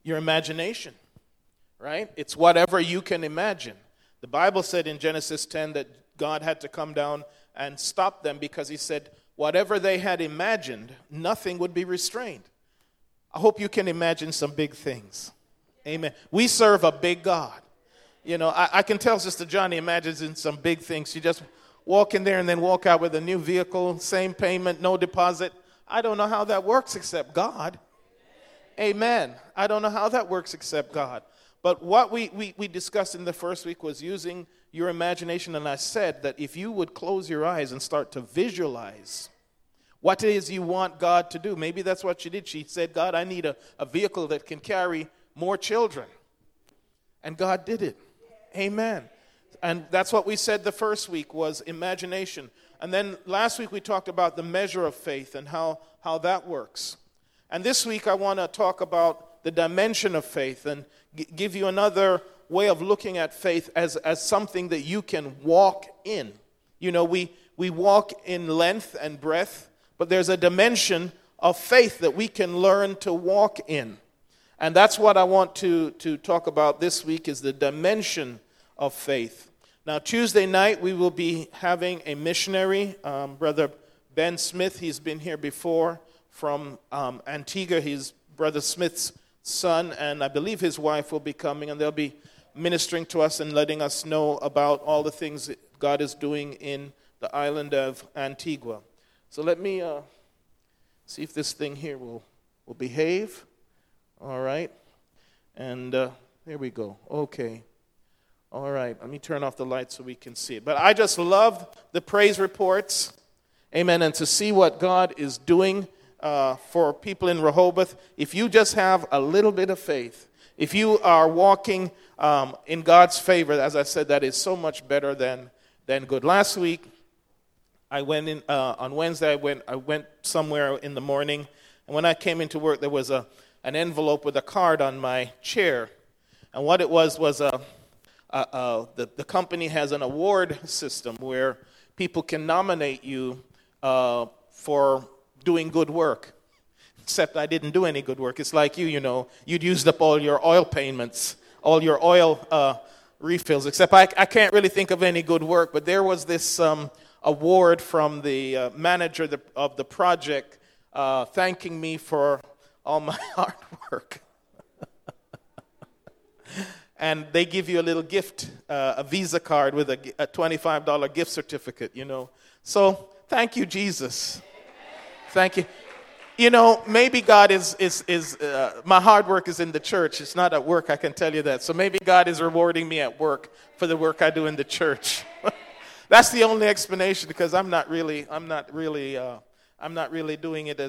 Your imagination, right? It's whatever you can imagine. The Bible said in Genesis 10 that God had to come down and stop them because he said whatever they had imagined, nothing would be restrained. I hope you can imagine some big things. Amen. We serve a big God. You know, I can tell Sister Johnny imagines in some big things. She just walk in there and then walk out with a new vehicle, same payment, no deposit. I don't know how that works except God. Amen. I don't know how that works except God. But what we discussed in the first week was using your imagination. And I said that if you would close your eyes and start to visualize what it is you want God to do. Maybe that's what she did. She said, God, I need a vehicle that can carry more children. And God did it. Amen. And that's what we said the first week was imagination. And then last week we talked about the measure of faith and how that works. And this week I want to talk about the dimension of faith and give you another way of looking at faith as something that you can walk in. You know, we walk in length and breadth, but there's a dimension of faith that we can learn to walk in. And that's what I want to talk about this week is the dimension of faith. Now, Tuesday night, we will be having a missionary, Brother Ben Smith. He's been here before from Antigua. He's Brother Smith's son, and I believe his wife will be coming, and they'll be ministering to us and letting us know about all the things that God is doing in the island of Antigua. So let me see if this thing here will behave. All right. And there we go. Okay. All right, let me turn off the light so we can see it. But I just love the praise reports, amen, and to see what God is doing for people in Rehoboth. If you just have a little bit of faith, if you are walking in God's favor, as I said, that is so much better than good. Last week, I went in on Wednesday. I went somewhere in the morning, and when I came into work, there was an envelope with a card on my chair, and what it was the company has an award system where people can nominate you for doing good work. Except I didn't do any good work. It's like you know, you'd used up all your oil payments, all your oil refills. Except I can't really think of any good work. But there was this award from the manager of the project thanking me for all my hard work. And they give you a little gift, a Visa card with a $25 gift certificate, you know. So thank you, Jesus. Thank you. You know, maybe God is my hard work is in the church. It's not at work, I can tell you that. So maybe God is rewarding me at work for the work I do in the church. That's the only explanation, because I'm not really doing it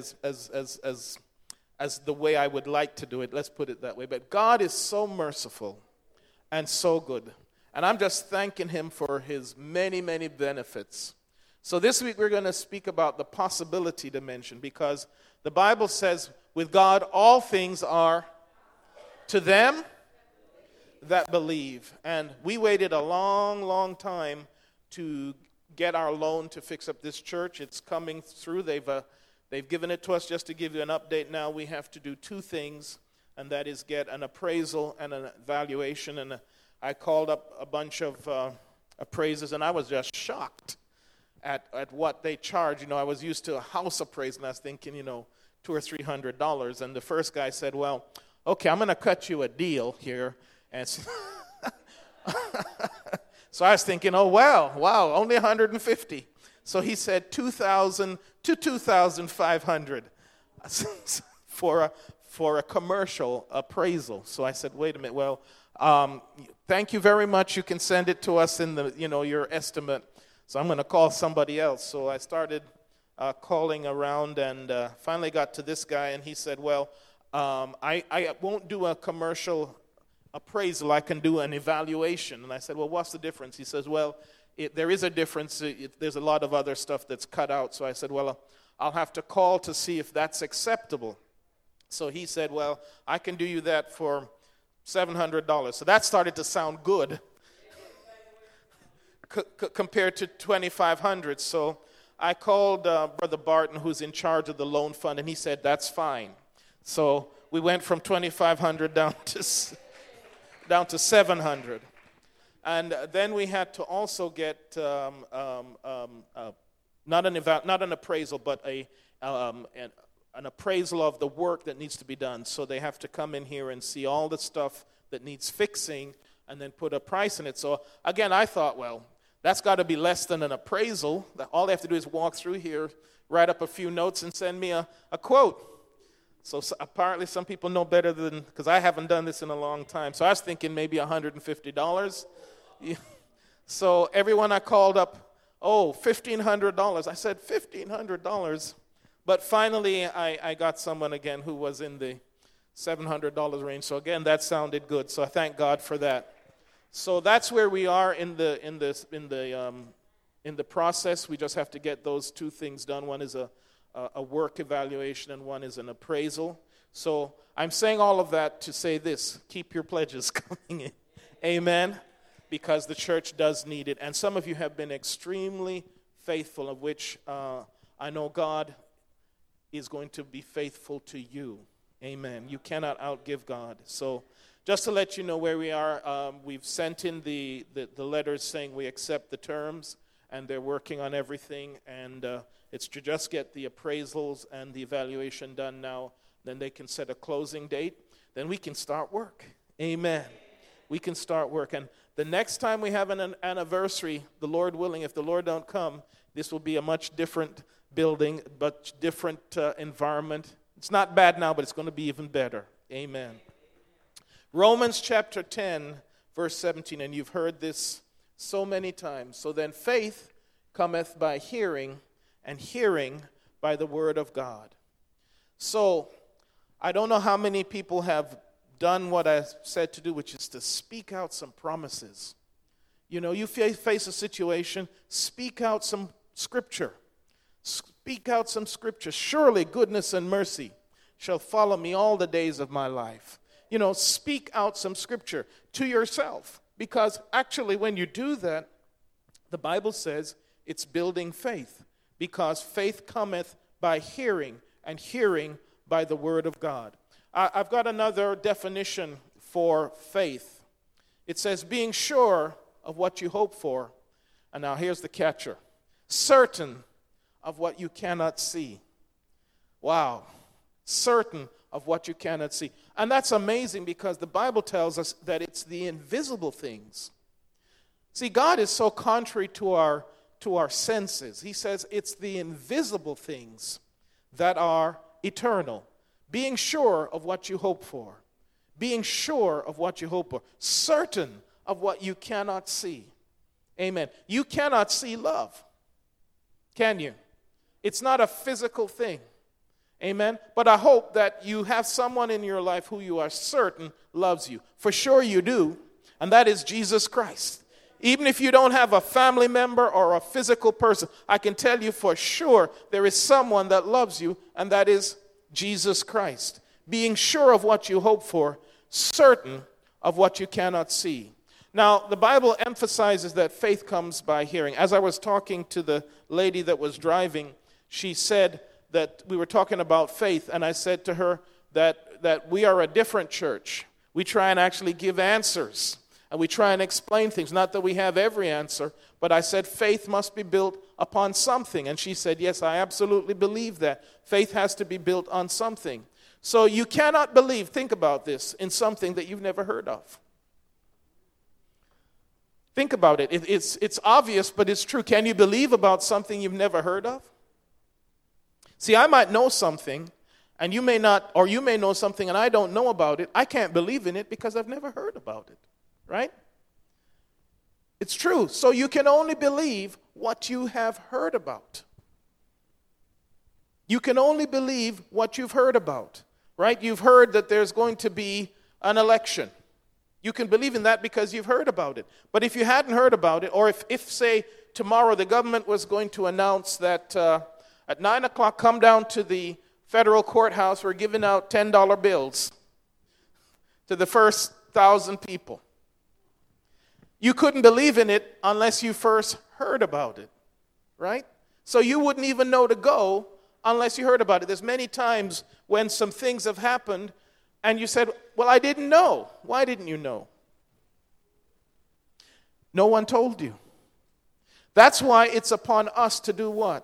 as the way I would like to do it. Let's put it that way. But God is so merciful and so good. And I'm just thanking him for his many, many benefits. So this week we're going to speak about the possibility dimension, because the Bible says with God all things are to them that believe. And we waited a long, long time to get our loan to fix up this church. It's coming through. They've given it to us. Just to give you an update now, we have to do two things, and that is get an appraisal and an evaluation. And I called up a bunch of appraisers, and I was just shocked at what they charge. You know, I was used to a house appraisal, and I was thinking, you know, $200 or $300. And the first guy said, well, okay, I'm going to cut you a deal here. And so I was thinking, oh, wow, only 150. So he said $2,000 to $2,500 for a commercial appraisal. So I said, wait a minute. Well, thank you very much. You can send it to us in your estimate. So I'm going to call somebody else. So I started calling around and finally got to this guy, and he said, well, I won't do a commercial appraisal. I can do an evaluation. And I said, well, what's the difference? He says, well, there is a difference. There's a lot of other stuff that's cut out. So I said, well, I'll have to call to see if that's acceptable. So he said, well, I can do you that for $700. So that started to sound good compared to $2,500. So I called Brother Barton, who's in charge of the loan fund, and he said, that's fine. So we went from 2,500 down to 700. And then we had to also get not an appraisal, but an appraisal of the work that needs to be done. So they have to come in here and see all the stuff that needs fixing and then put a price in it. So again, I thought, well, that's got to be less than an appraisal. All they have to do is walk through here, write up a few notes, and send me a quote. So apparently some people know better than, because I haven't done this in a long time. So I was thinking maybe $150. So everyone I called up, $1,500. I said, $1,500? But finally I got someone again who was in the $700 range. So again, that sounded good. So I thank God for that. So that's where we are in the process. We just have to get those two things done. One is a work evaluation and one is an appraisal. So I'm saying all of that to say this: keep your pledges coming in. Amen. Because the church does need it. And some of you have been extremely faithful, of which I know God is going to be faithful to you. Amen. You cannot outgive God. So just to let you know where we are, we've sent in the letters saying we accept the terms, and they're working on everything. And it's to just get the appraisals and the evaluation done now. Then they can set a closing date. Then we can start work. Amen. We can start work. And the next time we have an anniversary, the Lord willing, if the Lord don't come, this will be a much different building, but different environment. It's not bad now, but it's going to be even better. Amen. Romans chapter 10, verse 17, and you've heard this so many times. So then faith cometh by hearing, and hearing by the word of God. So I don't know how many people have done what I said to do, which is to speak out some promises. You know, you face a situation, speak out some scripture. Speak out some scripture. Surely goodness and mercy shall follow me all the days of my life. You know, speak out some scripture to yourself. Because actually when you do that, the Bible says it's building faith. Because faith cometh by hearing, and hearing by the word of God. I've got another definition for faith. It says, being sure of what you hope for. And now here's the catcher. Certain of what you cannot see. Wow. Certain of what you cannot see. And that's amazing because the Bible tells us that it's the invisible things. See, God is so contrary to our senses. He says it's the invisible things that are eternal. Being sure of what you hope for. Being sure of what you hope for. Certain of what you cannot see. Amen. You cannot see love. Can you? It's not a physical thing. Amen. But I hope that you have someone in your life who you are certain loves you. For sure you do. And that is Jesus Christ. Even if you don't have a family member or a physical person, I can tell you for sure there is someone that loves you, and that is Jesus Christ. Being sure of what you hope for, certain of what you cannot see. Now, the Bible emphasizes that faith comes by hearing. As I was talking to the lady that was driving, she said that we were talking about faith, and I said to her that we are a different church. We try and actually give answers, and we try and explain things. Not that we have every answer, but I said faith must be built upon something. And she said, yes, I absolutely believe that. Faith has to be built on something. So you cannot believe, think about this, in something that you've never heard of. Think about it. It's obvious, but it's true. Can you believe about something you've never heard of? See, I might know something, and you may not, or you may know something and I don't know about it. I can't believe in it because I've never heard about it, right? It's true. So you can only believe what you have heard about. You can only believe what you've heard about, right? You've heard that there's going to be an election. You can believe in that because you've heard about it. But if you hadn't heard about it, or if say, tomorrow the government was going to announce that at 9 o'clock, come down to the federal courthouse, we're giving out $10 bills to the first 1,000 people. You couldn't believe in it unless you first heard about it, right? So you wouldn't even know to go unless you heard about it. There's many times when some things have happened And you said, well, I didn't know. Why didn't you know? No one told you. That's why it's upon us to do what?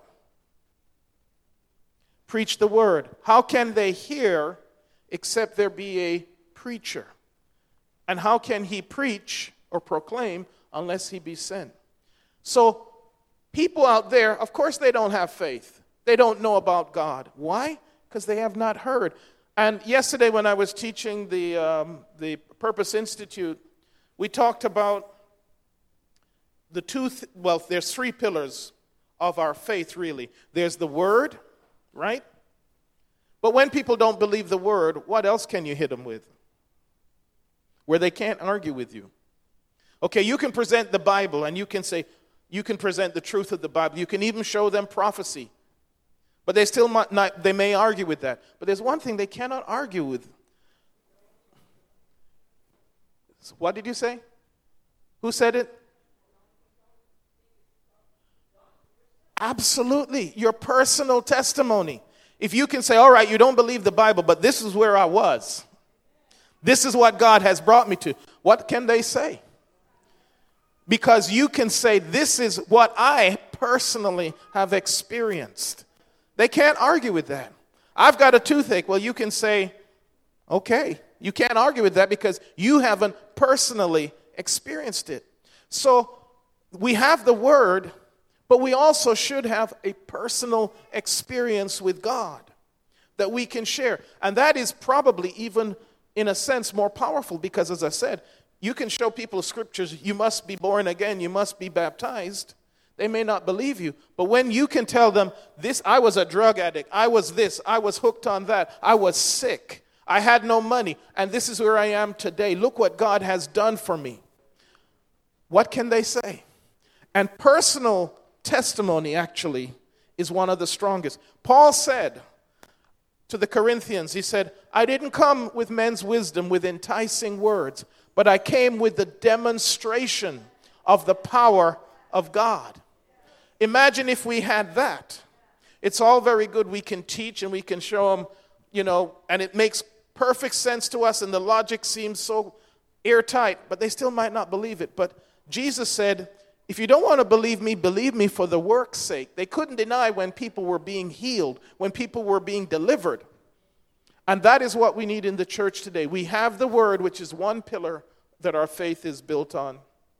Preach the word. How can they hear except there be a preacher? And how can he preach or proclaim unless he be sent? So people out there, of course they don't have faith. They don't know about God. Why? Because they have not heard. And yesterday when I was teaching the Purpose Institute, we talked about there's three pillars of our faith, really. There's the Word, right? But when people don't believe the Word, what else can you hit them with? Where they can't argue with you. Okay, you can present the Bible and you can present the truth of the Bible. You can even show them prophecy. But they may argue with that. But there's one thing they cannot argue with. What did you say? Who said it? Absolutely. Your personal testimony. If you can say, all right, you don't believe the Bible, but this is where I was. This is what God has brought me to. What can they say? Because you can say, this is what I personally have experienced. They can't argue with that. I've got a toothache. Well, you can say, okay. You can't argue with that because you haven't personally experienced it. So we have the Word, but we also should have a personal experience with God that we can share. And that is probably even, in a sense, more powerful because, as I said, you can show people scriptures, you must be born again, you must be baptized. They may not believe you. But when you can tell them, I was a drug addict, I was this, I was hooked on that, I was sick, I had no money, and this is where I am today. Look what God has done for me. What can they say? And personal testimony, actually, is one of the strongest. Paul said to the Corinthians, he said, I didn't come with men's wisdom, with enticing words, but I came with the demonstration of the power of God. Imagine if we had that. It's all very good. We can teach and we can show them, and it makes perfect sense to us and the logic seems so airtight, but they still might not believe it. But Jesus said, if you don't want to believe me for the work's sake. They couldn't deny when people were being healed, when people were being delivered. And that is what we need in the church today. We have the Word, which is one pillar that our faith is built on.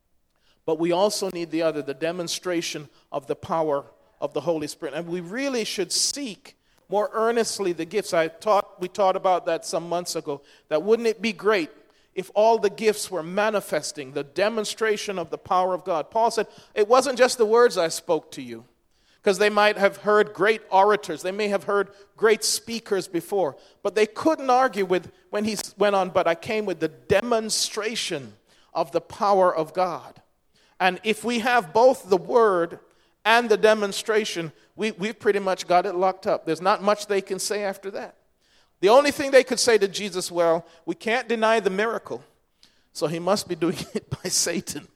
But we also need the other, the demonstration of the power of the Holy Spirit. And we really should seek more earnestly the gifts. We taught about that some months ago, that wouldn't it be great if all the gifts were manifesting the demonstration of the power of God. Paul said, it wasn't just the words I spoke to you, because they might have heard great orators. They may have heard great speakers before, but they couldn't argue with when he went on, but I came with the demonstration of the power of God. And if we have both the word and the demonstration, we've pretty much got it locked up. There's not much they can say after that. The only thing they could say to Jesus, well, we can't deny the miracle, so he must be doing it by Satan.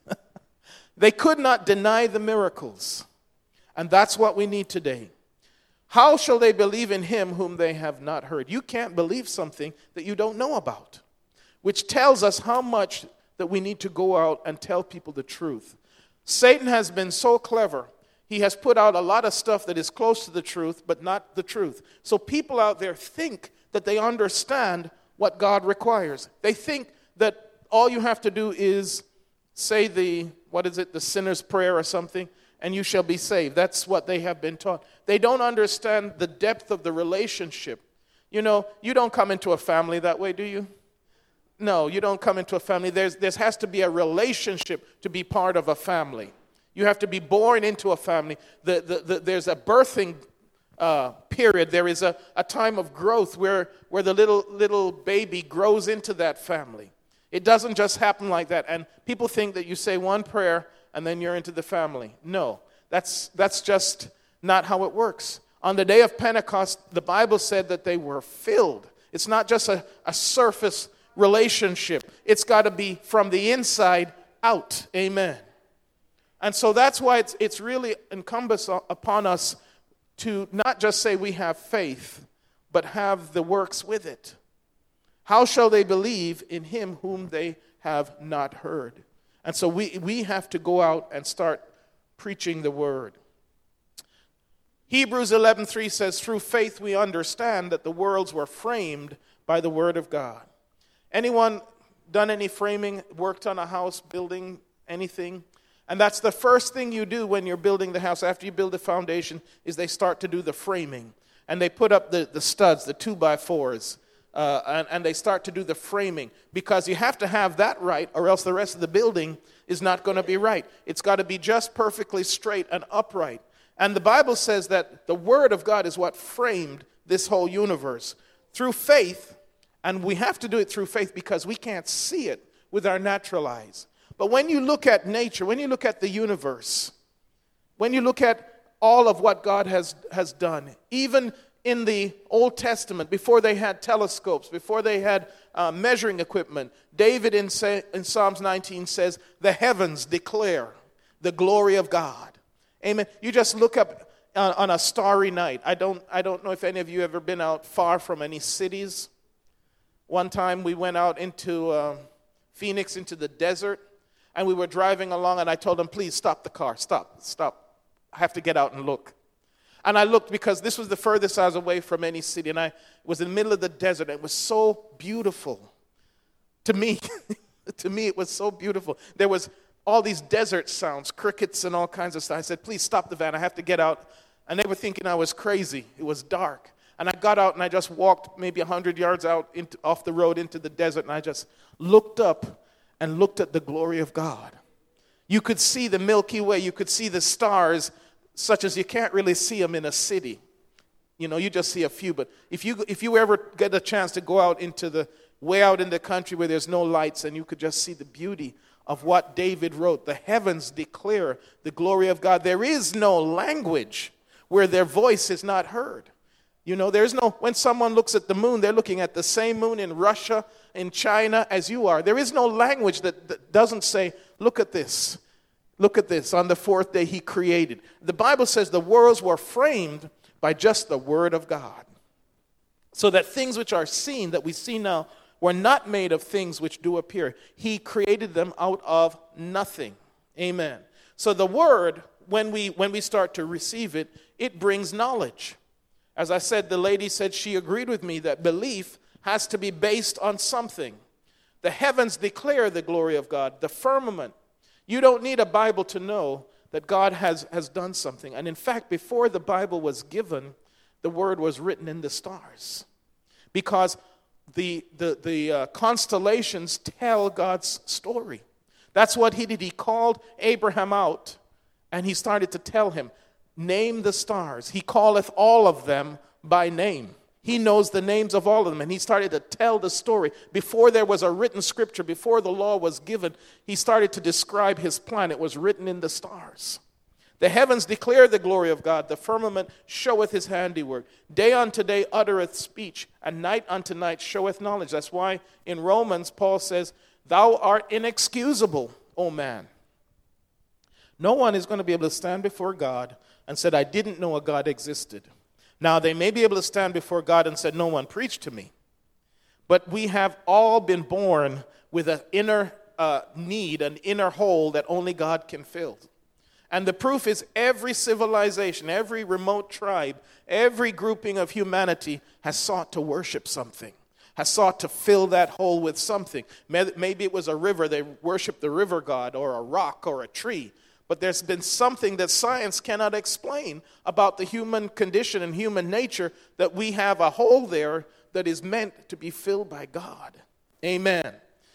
They could not deny the miracles, and that's what we need today. How shall they believe in him whom they have not heard? You can't believe something that you don't know about, which tells us how much that we need to go out and tell people the truth. Satan has been so clever. He has put out a lot of stuff that is close to the truth, but not the truth. So people out there think that they understand what God requires. They think that all you have to do is say the sinner's prayer or something, and you shall be saved. That's what they have been taught. They don't understand the depth of the relationship. You don't come into a family that way, do you? No, you don't come into a family. There has to be a relationship to be part of a family. You have to be born into a family. There's a birthing period. There is a time of growth where the little baby grows into that family. It doesn't just happen like that. And people think that you say one prayer and then you're into the family. No, that's just not how it works. On the day of Pentecost, the Bible said that they were filled. It's not just a surface relationship. It's got to be from the inside out. Amen. And so that's why it's really incumbent upon us to not just say we have faith, but have the works with it. How shall they believe in him whom they have not heard? And so we have to go out and start preaching the word. Hebrews 11:3 says, through faith we understand that the worlds were framed by the word of God. Anyone done any framing, worked on a house, building anything? And that's the first thing you do when you're building the house. After you build the foundation, is they start to do the framing. And they put up the studs, the 2x4s. And they start to do the framing, because you have to have that right, or else the rest of the building is not going to be right. It's got to be just perfectly straight and upright. And the Bible says that the Word of God is what framed this whole universe through faith, and we have to do it through faith because we can't see it with our natural eyes. But when you look at nature, when you look at the universe, when you look at all of what God has done, even in the Old Testament, before they had telescopes, before they had measuring equipment, David in Psalms 19 says, the heavens declare the glory of God. Amen. You just look up on a starry night. I don't know if any of you ever been out far from any cities. One time we went out into Phoenix, into the desert, and we were driving along, and I told them, please stop the car. Stop. I have to get out and look. And I looked because this was the furthest I was away from any city, and I was in the middle of the desert. It was so beautiful to me. To me, it was so beautiful. There was all these desert sounds, crickets and all kinds of stuff. I said, please stop the van. I have to get out. And they were thinking I was crazy. It was dark. And I got out, and I just walked maybe 100 yards out off the road into the desert, and I just looked up and looked at the glory of God. You could see the Milky Way. You could see the stars, such as you can't really see them in a city. You know, you just see a few. But if you ever get a chance to go out way out in the country where there's no lights, and you could just see the beauty of what David wrote. The heavens declare the glory of God. There is no language where their voice is not heard. You know, when someone looks at the moon, they're looking at the same moon in Russia, in China, as you are. There is no language that doesn't say, look at this. Look at this. On the fourth day he created. The Bible says the worlds were framed by just the word of God. So that things which are seen, that we see now, were not made of things which do appear. He created them out of nothing. Amen. So the word, when we start to receive it, it brings knowledge. As I said, the lady said she agreed with me that belief has to be based on something. The heavens declare the glory of God. The firmament. You don't need a Bible to know that God has done something. And in fact, before the Bible was given, the word was written in the stars. Because the constellations tell God's story. That's what he did. He called Abraham out, and he started to tell him, name the stars. He calleth all of them by name. He knows the names of all of them, and he started to tell the story. Before there was a written scripture, before the law was given, he started to describe his plan. It was written in the stars. The heavens declare the glory of God. The firmament showeth his handiwork. Day unto day uttereth speech, and night unto night showeth knowledge. That's why in Romans Paul says, thou art inexcusable, O man. No one is going to be able to stand before God and said, I didn't know a God existed. Now, they may be able to stand before God and said, no one preached to me. But we have all been born with an inner need, an inner hole that only God can fill. And the proof is every civilization, every remote tribe, every grouping of humanity has sought to worship something, has sought to fill that hole with something. Maybe it was a river, they worshiped the river god, or a rock or a tree. But there's been something that science cannot explain about the human condition and human nature, that we have a hole there that is meant to be filled by God. Amen.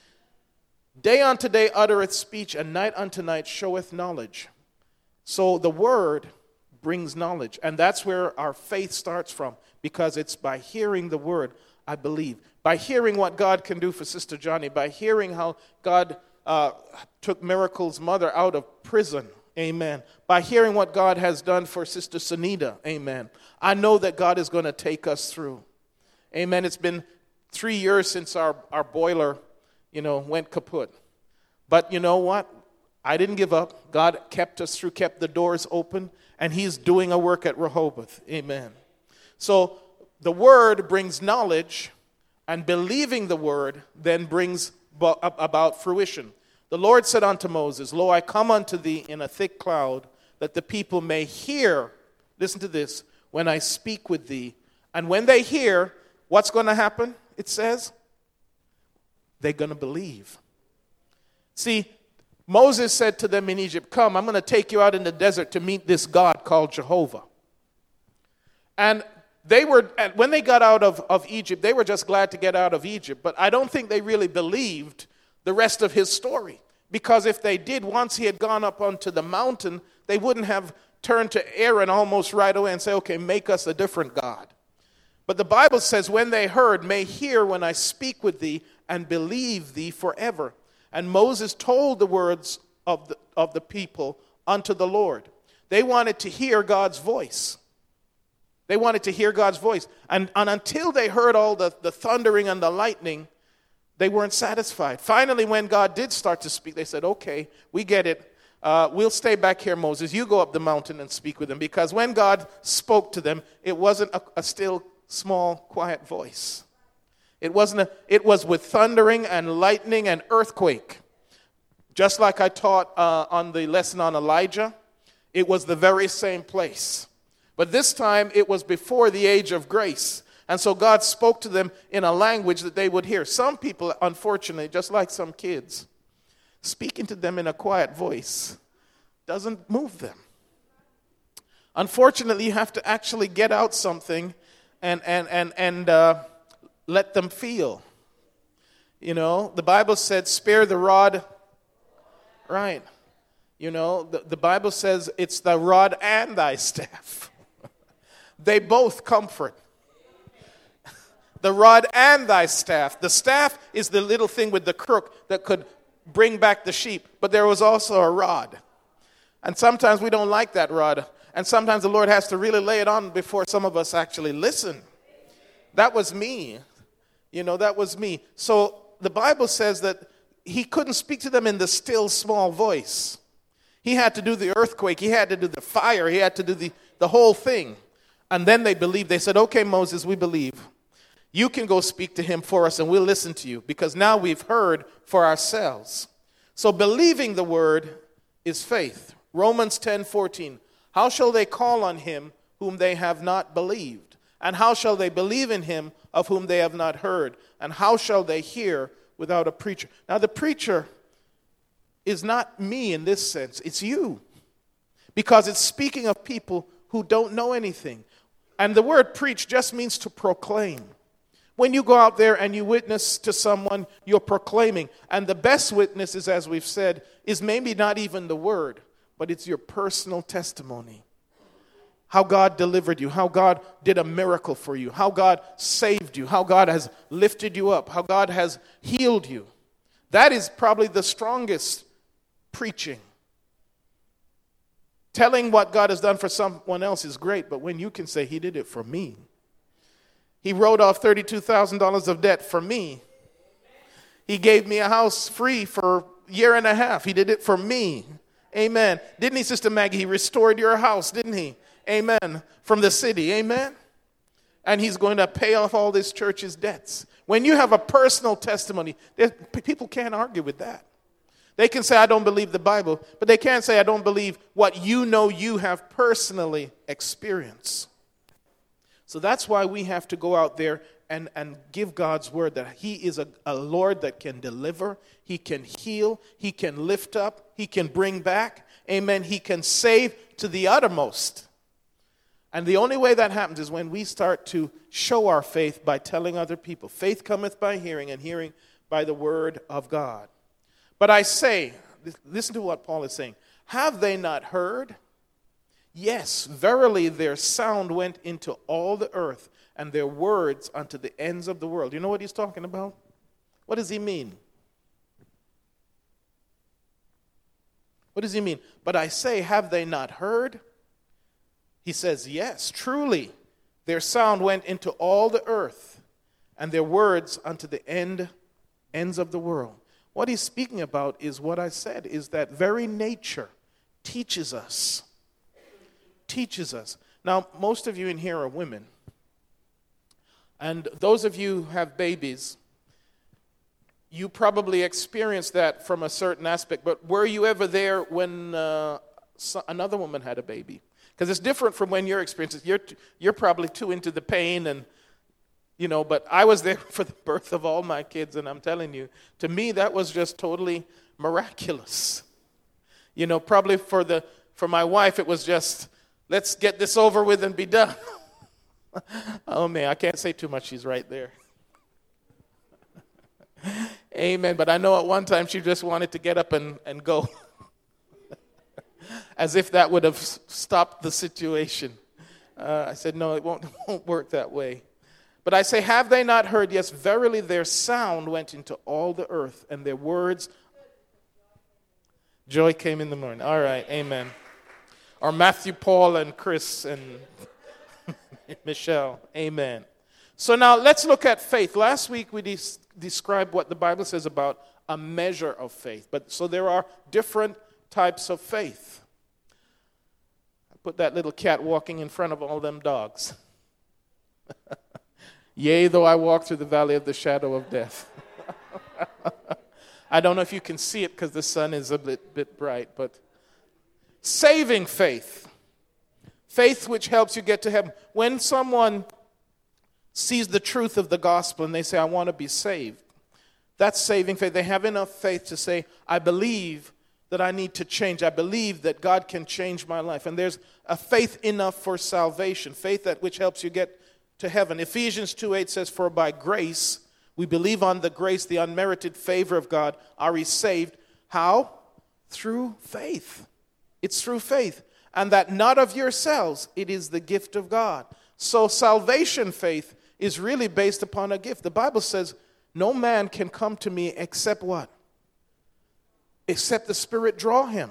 Day unto day uttereth speech, and night unto night showeth knowledge. So the word brings knowledge, and that's where our faith starts from, because it's by hearing the word, I believe. By hearing what God can do for Sister Johnny, by hearing how God took Miracle's mother out of prison, amen. By hearing what God has done for Sister Sunita, amen. I know that God is going to take us through, amen. It's been 3 years since our boiler, went kaput. But you know what? I didn't give up. God kept us through, kept the doors open, and he's doing a work at Rehoboth, amen. So the word brings knowledge. And believing the word then brings about fruition. The Lord said unto Moses, Lo, I come unto thee in a thick cloud, that the people may hear, listen to this, when I speak with thee. And when they hear, what's going to happen? It says, they're going to believe. See, Moses said to them in Egypt, come, I'm going to take you out in the desert to meet this God called Jehovah. And when they got out of Egypt, they were just glad to get out of Egypt. But I don't think they really believed the rest of his story. Because if they did, once he had gone up onto the mountain, they wouldn't have turned to Aaron almost right away and say, okay, make us a different God. But the Bible says, when they heard, may hear when I speak with thee and believe thee forever. And Moses told the words of the people unto the Lord. They wanted to hear God's voice. They wanted to hear God's voice. And until they heard all the thundering and the lightning, they weren't satisfied. Finally, when God did start to speak, they said, okay, we get it. We'll stay back here, Moses. You go up the mountain and speak with them. Because when God spoke to them, it wasn't a still, small, quiet voice. It was with thundering and lightning and earthquake. Just like I taught on the lesson on Elijah, it was the very same place. But this time, it was before the age of grace. And so God spoke to them in a language that they would hear. Some people, unfortunately, just like some kids, speaking to them in a quiet voice doesn't move them. Unfortunately, you have to actually get out something and let them feel. You know, the Bible said, spare the rod. Right. You know, the Bible says it's the rod and thy staff. They both comfort. The rod and thy staff. The staff is the little thing with the crook that could bring back the sheep. But there was also a rod. And sometimes we don't like that rod. And sometimes the Lord has to really lay it on before some of us actually listen. That was me. You know, that was me. So the Bible says that he couldn't speak to them in the still small voice. He had to do the earthquake. He had to do the fire. He had to do the whole thing. And then they believed. They said, okay, Moses, we believe. You can go speak to him for us and we'll listen to you. Because now we've heard for ourselves. So believing the word is faith. Romans 10:14. How shall they call on him whom they have not believed? And how shall they believe in him of whom they have not heard? And how shall they hear without a preacher? Now the preacher is not me in this sense. It's you. Because it's speaking of people who don't know anything. And the word preach just means to proclaim. When you go out there and you witness to someone, you're proclaiming. And the best witness is, as we've said, is maybe not even the word, but it's your personal testimony. How God delivered you, how God did a miracle for you, how God saved you, how God has lifted you up, how God has healed you. That is probably the strongest preaching. Telling what God has done for someone else is great, but when you can say, he did it for me. He wrote off $32,000 of debt for me. He gave me a house free for a year and a half. He did it for me. Amen. Didn't he, Sister Maggie? He restored your house, didn't he? Amen. From the city. Amen. And he's going to pay off all this church's debts. When you have a personal testimony, people can't argue with that. They can say, I don't believe the Bible, but they can't say, I don't believe what you know you have personally experienced. So that's why we have to go out there and give God's word that he is a Lord that can deliver, he can heal, he can lift up, he can bring back, amen, he can save to the uttermost. And the only way that happens is when we start to show our faith by telling other people. Faith cometh by hearing, and hearing by the word of God. But I say, listen to what Paul is saying. Have they not heard? Yes, verily their sound went into all the earth, and their words unto the ends of the world. You know what he's talking about? What does he mean? What does he mean? But I say, have they not heard? He says, yes, truly, their sound went into all the earth, and their words unto the ends of the world. What he's speaking about is what I said, is that very nature teaches us. Teaches us. Now, most of you in here are women. And those of you who have babies, you probably experienced that from a certain aspect, but were you ever there when another woman had a baby? Because it's different from when you're experiencing it. You're probably too into the pain and, but I was there for the birth of all my kids, and I'm telling you, to me, that was just totally miraculous. Probably for my wife, it was just, let's get this over with and be done. Oh, man, I can't say too much. She's right there. Amen. But I know at one time she just wanted to get up and go. As if that would have stopped the situation. I said, no, it won't work that way. But I say, have they not heard? Yes, verily their sound went into all the earth, and their words. Joy came in the morning. All right, amen. Or Matthew, Paul, and Chris, and Michelle. Amen. So now let's look at faith. Last week we described what the Bible says about a measure of faith. So there are different types of faith. I put that little cat walking in front of all them dogs. Yea, though I walk through the valley of the shadow of death. I don't know if you can see it because the sun is a bit bright, but saving faith. Faith which helps you get to heaven. When someone sees the truth of the gospel and they say, I want to be saved, that's saving faith. They have enough faith to say, I believe that I need to change. I believe that God can change my life. And there's a faith enough for salvation, faith which helps you get to heaven. Ephesians 2:8 says, for by grace, we believe on the grace, the unmerited favor of God, are we saved. How? Through faith. It's through faith. And that not of yourselves, it is the gift of God. So salvation faith is really based upon a gift. The Bible says, no man can come to me except what? Except the Spirit draw him.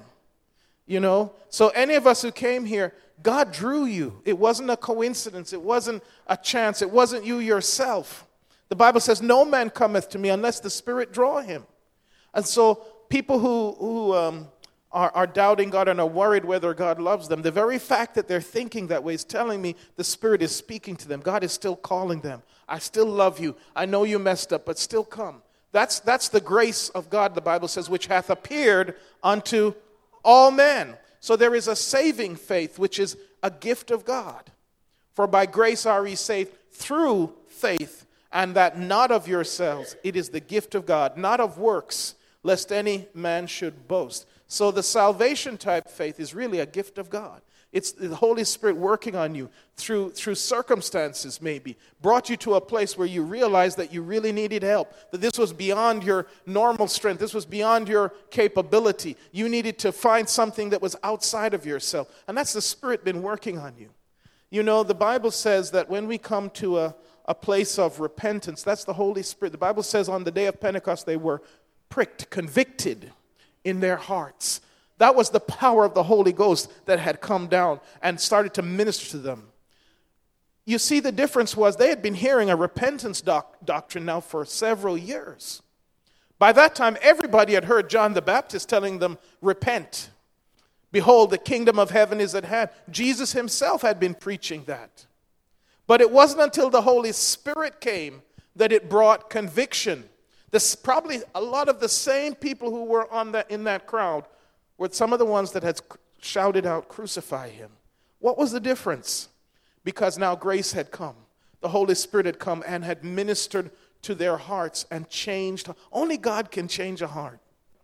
So any of us who came here, God drew you. It wasn't a coincidence. It wasn't a chance. It wasn't you yourself. The Bible says, no man cometh to me unless the Spirit draw him. And so people who are doubting God and are worried whether God loves them, the very fact that they're thinking that way is telling me the Spirit is speaking to them. God is still calling them. I still love you. I know you messed up, but still come. That's the grace of God, the Bible says, which hath appeared unto all men. So there is a saving faith, which is a gift of God. For by grace are ye saved through faith, and that not of yourselves. It is the gift of God, not of works, lest any man should boast. So the salvation type faith is really a gift of God. It's the Holy Spirit working on you through circumstances maybe, brought you to a place where you realized that you really needed help, that this was beyond your normal strength, this was beyond your capability. You needed to find something that was outside of yourself, and that's the Spirit been working on you. The Bible says that when we come to a place of repentance, that's the Holy Spirit. The Bible says on the day of Pentecost they were pricked, convicted in their hearts. That was the power of the Holy Ghost that had come down and started to minister to them. You see, the difference was they had been hearing a repentance doctrine now for several years. By that time, everybody had heard John the Baptist telling them, repent. Behold, the kingdom of heaven is at hand. Jesus himself had been preaching that. But it wasn't until the Holy Spirit came that it brought conviction. Probably a lot of the same people who were in that crowd were some of the ones that had shouted out, crucify him. What was the difference? Because now grace had come. The Holy Spirit had come and had ministered to their hearts and changed. Only God can change a heart.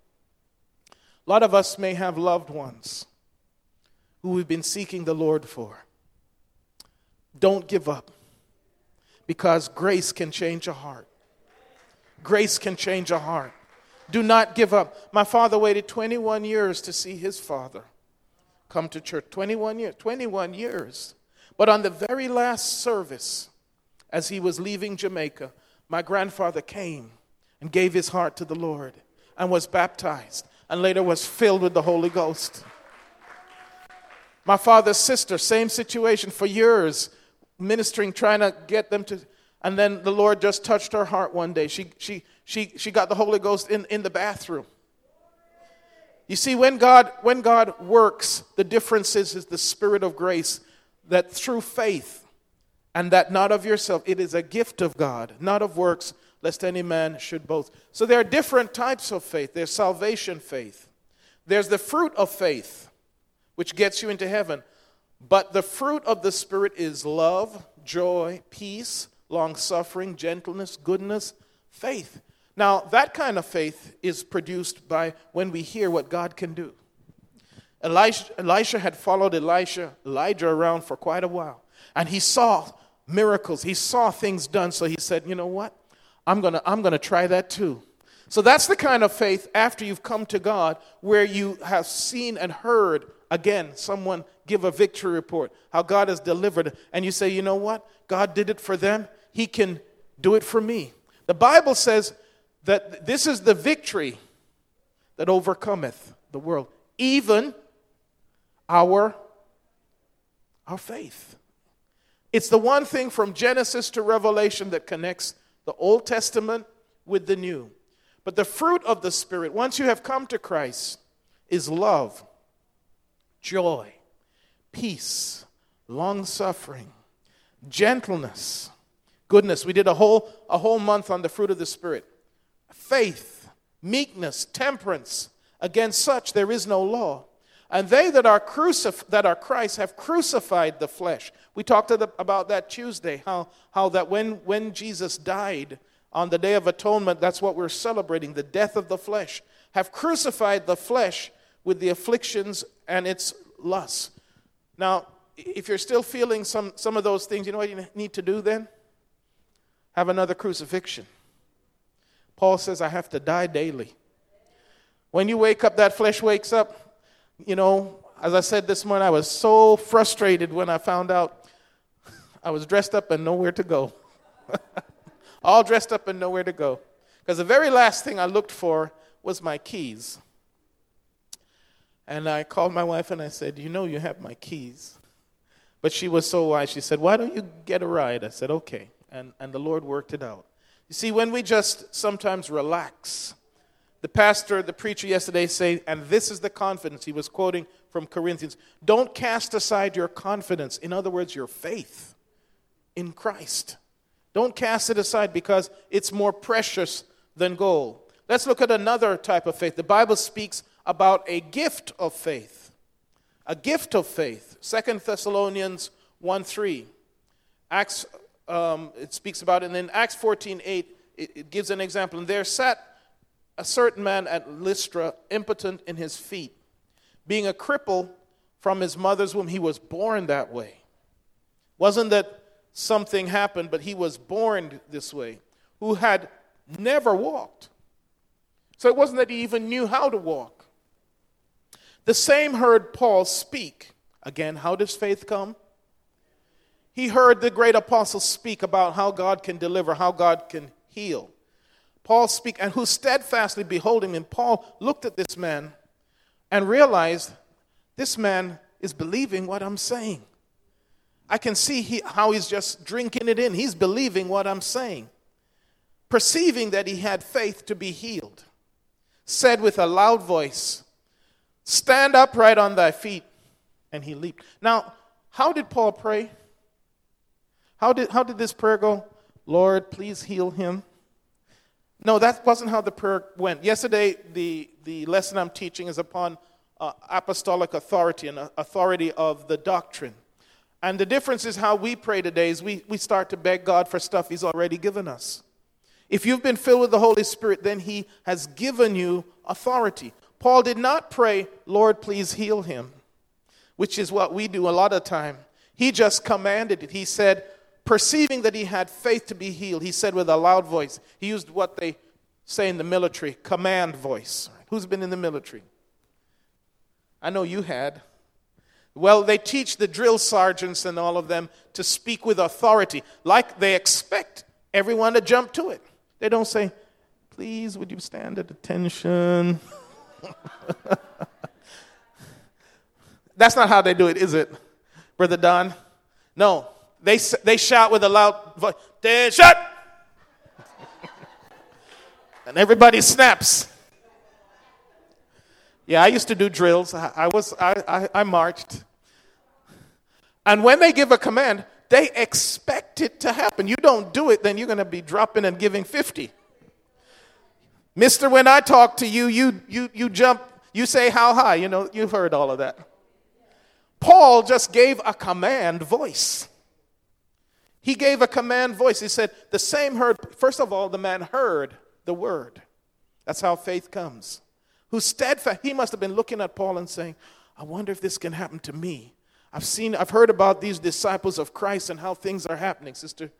A lot of us may have loved ones who we've been seeking the Lord for. Don't give up, because grace can change a heart. Grace can change a heart. Do not give up. My father waited 21 years to see his father come to church. 21 years. But on the very last service, as he was leaving Jamaica, my grandfather came and gave his heart to the Lord and was baptized and later was filled with the Holy Ghost. My father's sister, same situation for years, ministering, trying to get them to, and then the Lord just touched her heart one day. She got the Holy Ghost in the bathroom. You see, when God works, the difference is the Spirit of grace that through faith and that not of yourself. It is a gift of God, not of works, lest any man should boast. So there are different types of faith. There's salvation faith. There's the fruit of faith, which gets you into heaven. But the fruit of the Spirit is love, joy, peace, long-suffering, gentleness, goodness, faith. Now, that kind of faith is produced by when we hear what God can do. Elisha had followed Elijah around for quite a while. And he saw miracles. He saw things done. So he said, you know what? I'm gonna try that too. So that's the kind of faith after you've come to God where you have seen and heard, again, someone give a victory report, how God has delivered. And you say, you know what? God did it for them. He can do it for me. The Bible says that this is the victory that overcometh the world, even our faith. It's the one thing from Genesis to Revelation that connects the Old Testament with the New. But the fruit of the Spirit, once you have come to Christ, is love, joy, peace, long-suffering, gentleness, goodness. We did a whole month on the fruit of the Spirit. Faith, meekness, temperance. Against such there is no law. And they that are Christ have crucified the flesh. We talked about that Tuesday, how that when Jesus died on the Day of Atonement, that's what we're celebrating, the death of the flesh. Have crucified the flesh with the afflictions and its lusts. Now, if you're still feeling some of those things, you know what you need to do then? Have another crucifixion. Paul says, I have to die daily. When you wake up, that flesh wakes up. You know, as I said this morning, I was so frustrated when I found out I was dressed up and nowhere to go. All dressed up and nowhere to go. Because the very last thing I looked for was my keys. And I called my wife and I said, you know you have my keys. But she was so wise. She said, why don't you get a ride? I said, okay. And the Lord worked it out. You see, when we just sometimes relax, the preacher yesterday said, and this is the confidence. He was quoting from Corinthians. Don't cast aside your confidence. In other words, your faith in Christ. Don't cast it aside because it's more precious than gold. Let's look at another type of faith. The Bible speaks about a gift of faith. A gift of faith. 2 Thessalonians 1:3. Acts, it speaks about it. And in Acts 14:8, it gives an example. And there sat a certain man at Lystra, impotent in his feet, being a cripple from his mother's womb. He was born that way. Wasn't that something happened, but he was born this way, who had never walked. So it wasn't that he even knew how to walk. The same heard Paul speak. Again, how does faith come? He heard the great apostle speak about how God can deliver, how God can heal. Paul speak, and who steadfastly beholding him, Paul looked at this man and realized this man is believing what I'm saying. I can see how he's just drinking it in. He's believing what I'm saying. Perceiving that he had faith to be healed, said with a loud voice, stand upright on thy feet. And he leaped. Now, how did Paul pray? How did this prayer go? Lord, please heal him. No, that wasn't how the prayer went. Yesterday, the lesson I'm teaching is upon apostolic authority and authority of the doctrine. And the difference is how we pray today is we start to beg God for stuff he's already given us. If you've been filled with the Holy Spirit, then he has given you authority. Paul did not pray, Lord, please heal him, which is what we do a lot of time. He just commanded it. He said, perceiving that he had faith to be healed, he said with a loud voice. He used what they say in the military, command voice. Who's been in the military? I know you had. Well, they teach the drill sergeants and all of them to speak with authority, like they expect everyone to jump to it. They don't say, please, would you stand at attention? That's not how they do it, is it, Brother Don? No. They shout with a loud voice, attention! And everybody snaps. Yeah, I used to do drills. I marched. And when they give a command, They expect it to happen. You don't do it, then you're going to be dropping and giving 50. Mister, when I talk to you, you jump, you say how high. You know, you've heard all of that. Paul just gave a command voice. He gave a command voice. He said, the same heard, first of all, the man heard the word. That's how faith comes. Who's steadfast, he must have been looking at Paul and saying, I wonder if this can happen to me. I've heard about these disciples of Christ and how things are happening, sister.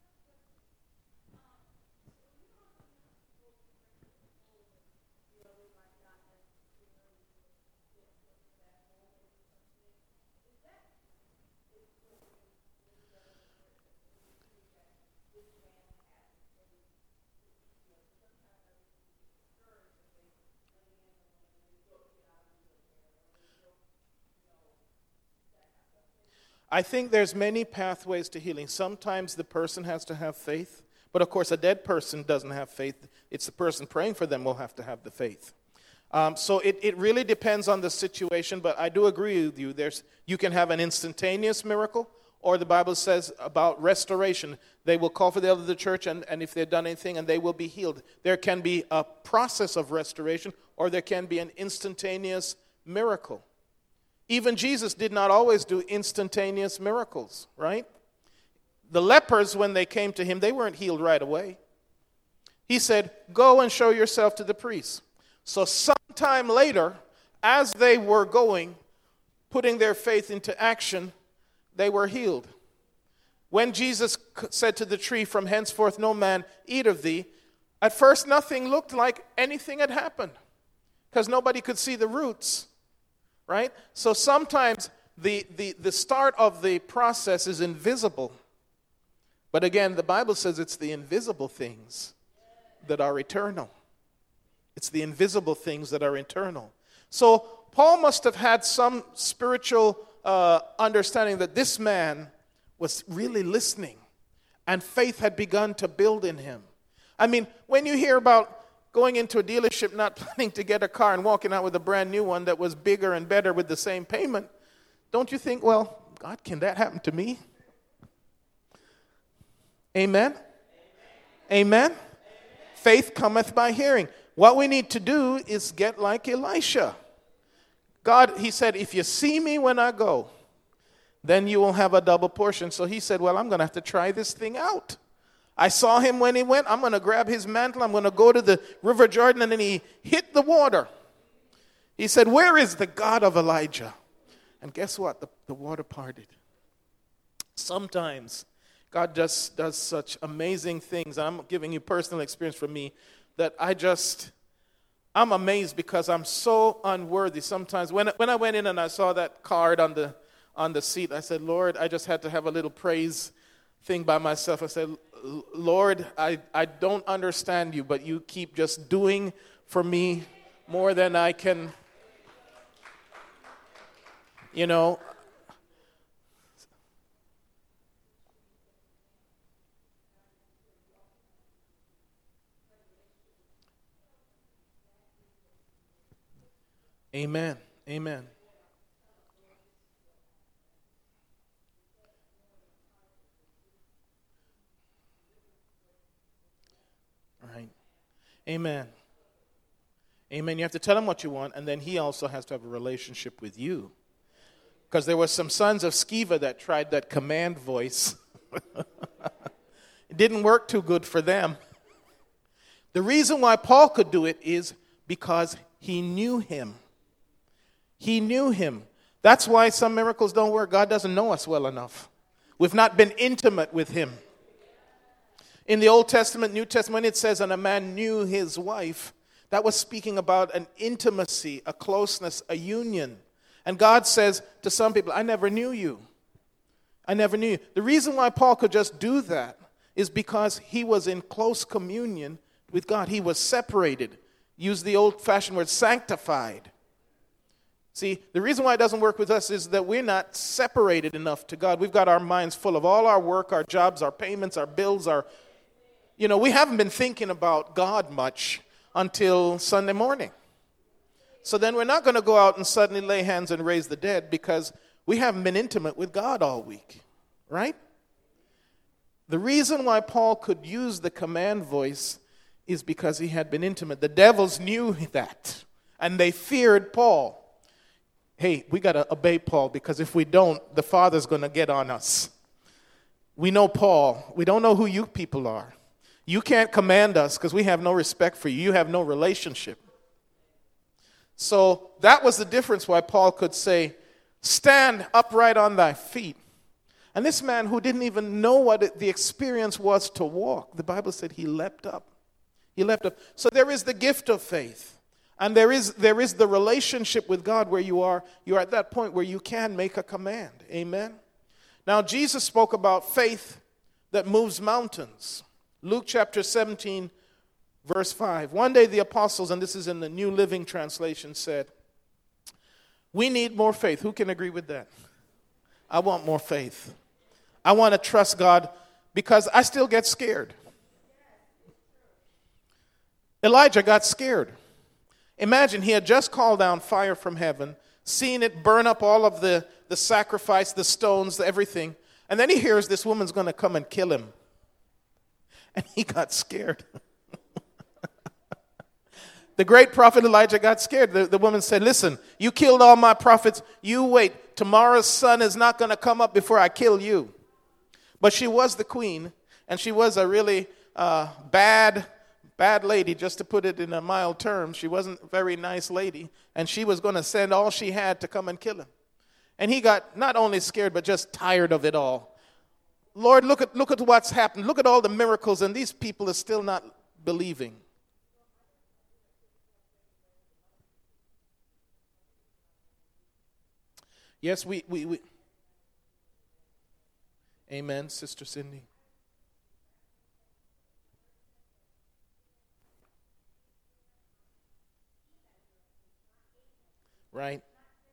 I think there's many pathways to healing. Sometimes the person has to have faith, but of course a dead person doesn't have faith. It's the person praying for them will have to have the faith. So it really depends on the situation, but I do agree with you. You can have an instantaneous miracle, or the Bible says about restoration. They will call for the elder of the church, and if they've done anything, and they will be healed. There can be a process of restoration, or there can be an instantaneous miracle. Even Jesus did not always do instantaneous miracles, right? The lepers, when they came to him, they weren't healed right away. He said, go and show yourself to the priest. So sometime later, as they were going, putting their faith into action, they were healed. When Jesus said to the tree, from henceforth no man eat of thee, at first nothing looked like anything had happened because nobody could see the roots. Right? So sometimes the start of the process is invisible. But again, the Bible says it's the invisible things that are eternal. It's the invisible things that are eternal. So Paul must have had some spiritual understanding that this man was really listening and faith had begun to build in him. I mean, when you hear about going into a dealership, not planning to get a car and walking out with a brand new one that was bigger and better with the same payment, don't you think, well, God, can that happen to me? Amen? Amen? Amen? Faith cometh by hearing. What we need to do is get like Elisha. God, he said, if you see me when I go, then you will have a double portion. So he said, well, I'm going to have to try this thing out. I saw him when he went. I'm going to grab his mantle. I'm going to go to the river Jordan. And then he hit the water. He said, where is the God of Elijah? And guess what? The water parted. Sometimes God just does such amazing things. I'm giving you personal experience from me that I'm amazed because I'm so unworthy. Sometimes when I went in and I saw that card on the seat, I said, Lord, I just had to have a little praise thing by myself. I said, Lord, I don't understand you, but you keep just doing for me more than I can, you know. Amen. Amen. Right. Amen. Amen. You have to tell him what you want, and then he also has to have a relationship with you. Because there were some sons of Sceva that tried that command voice. It didn't work too good for them. The reason why Paul could do it is because he knew him. He knew him. That's why some miracles don't work. God doesn't know us well enough. We've not been intimate with him. In the Old Testament, New Testament, it says, and a man knew his wife. That was speaking about an intimacy, a closeness, a union. And God says to some people, I never knew you. I never knew you. The reason why Paul could just do that is because he was in close communion with God. He was separated. Use the old-fashioned word, sanctified. See, the reason why it doesn't work with us is that we're not separated enough to God. We've got our minds full of all our work, our jobs, our payments, our bills, we haven't been thinking about God much until Sunday morning. So then we're not going to go out and suddenly lay hands and raise the dead because we haven't been intimate with God all week, right? The reason why Paul could use the command voice is because he had been intimate. The devils knew that, and they feared Paul. Hey, we got to obey Paul, because if we don't, the Father's going to get on us. We know Paul. We don't know who you people are. You can't command us because we have no respect for you. You have no relationship. So that was the difference why Paul could say, stand upright on thy feet. And this man who didn't even know what the experience was to walk, the Bible said he leapt up. He leapt up. So there is the gift of faith. And there is the relationship with God where you are at that point where you can make a command. Amen. Now Jesus spoke about faith that moves mountains. Luke chapter 17, verse 5. One day the apostles, and this is in the New Living Translation, said, we need more faith. Who can agree with that? I want more faith. I want to trust God because I still get scared. Elijah got scared. Imagine he had just called down fire from heaven, seen it burn up all of the sacrifice, the stones, everything. And then he hears this woman's going to come and kill him. And he got scared. The great prophet Elijah got scared. The woman said, listen, you killed all my prophets. You wait. Tomorrow's sun is not going to come up before I kill you. But she was the queen, and she was a really bad lady, just to put it in a mild term. She wasn't a very nice lady, and she was going to send all she had to come and kill him. And he got not only scared, but just tired of it all. Lord, look at what's happened. Look at all the miracles, and these people are still not believing. Yes, we Amen, Sister Cindy. Right.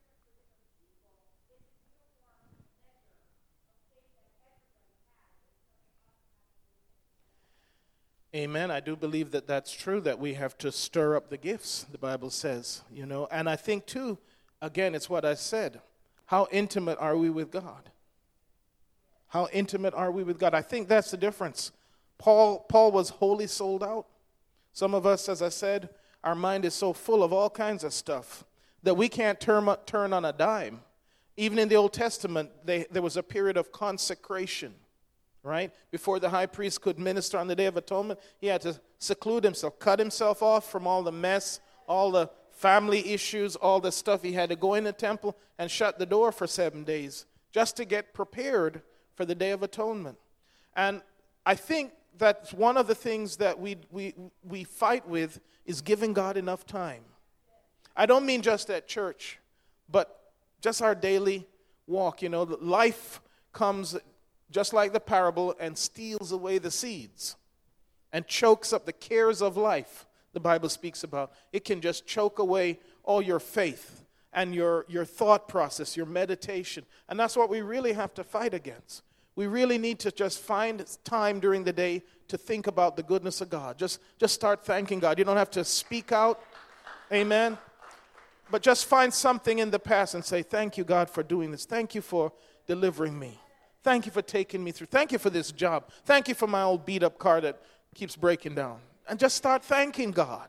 Amen. I do believe that that's true, that we have to stir up the gifts, the Bible says, And I think, too, again, it's what I said. How intimate are we with God? How intimate are we with God? I think that's the difference. Paul was wholly sold out. Some of us, as I said, our mind is so full of all kinds of stuff that we can't turn on a dime. Even in the Old Testament, there was a period of consecration, right? Before the high priest could minister on the Day of Atonement, he had to seclude himself, cut himself off from all the mess, all the family issues, all the stuff. He had to go in the temple and shut the door for 7 days just to get prepared for the Day of Atonement. And I think that one of the things that we fight with is giving God enough time. I don't mean just at church, but just our daily walk. Life comes just like the parable and steals away the seeds and chokes up the cares of life the Bible speaks about. It can just choke away all your faith and your thought process, your meditation. And that's what we really have to fight against. We really need to just find time during the day to think about the goodness of God. Just start thanking God. You don't have to speak out. Amen. But just find something in the past and say, thank you, God, for doing this. Thank you for delivering me. Thank you for taking me through. Thank you for this job. Thank you for my old beat-up car that keeps breaking down. And just start thanking God.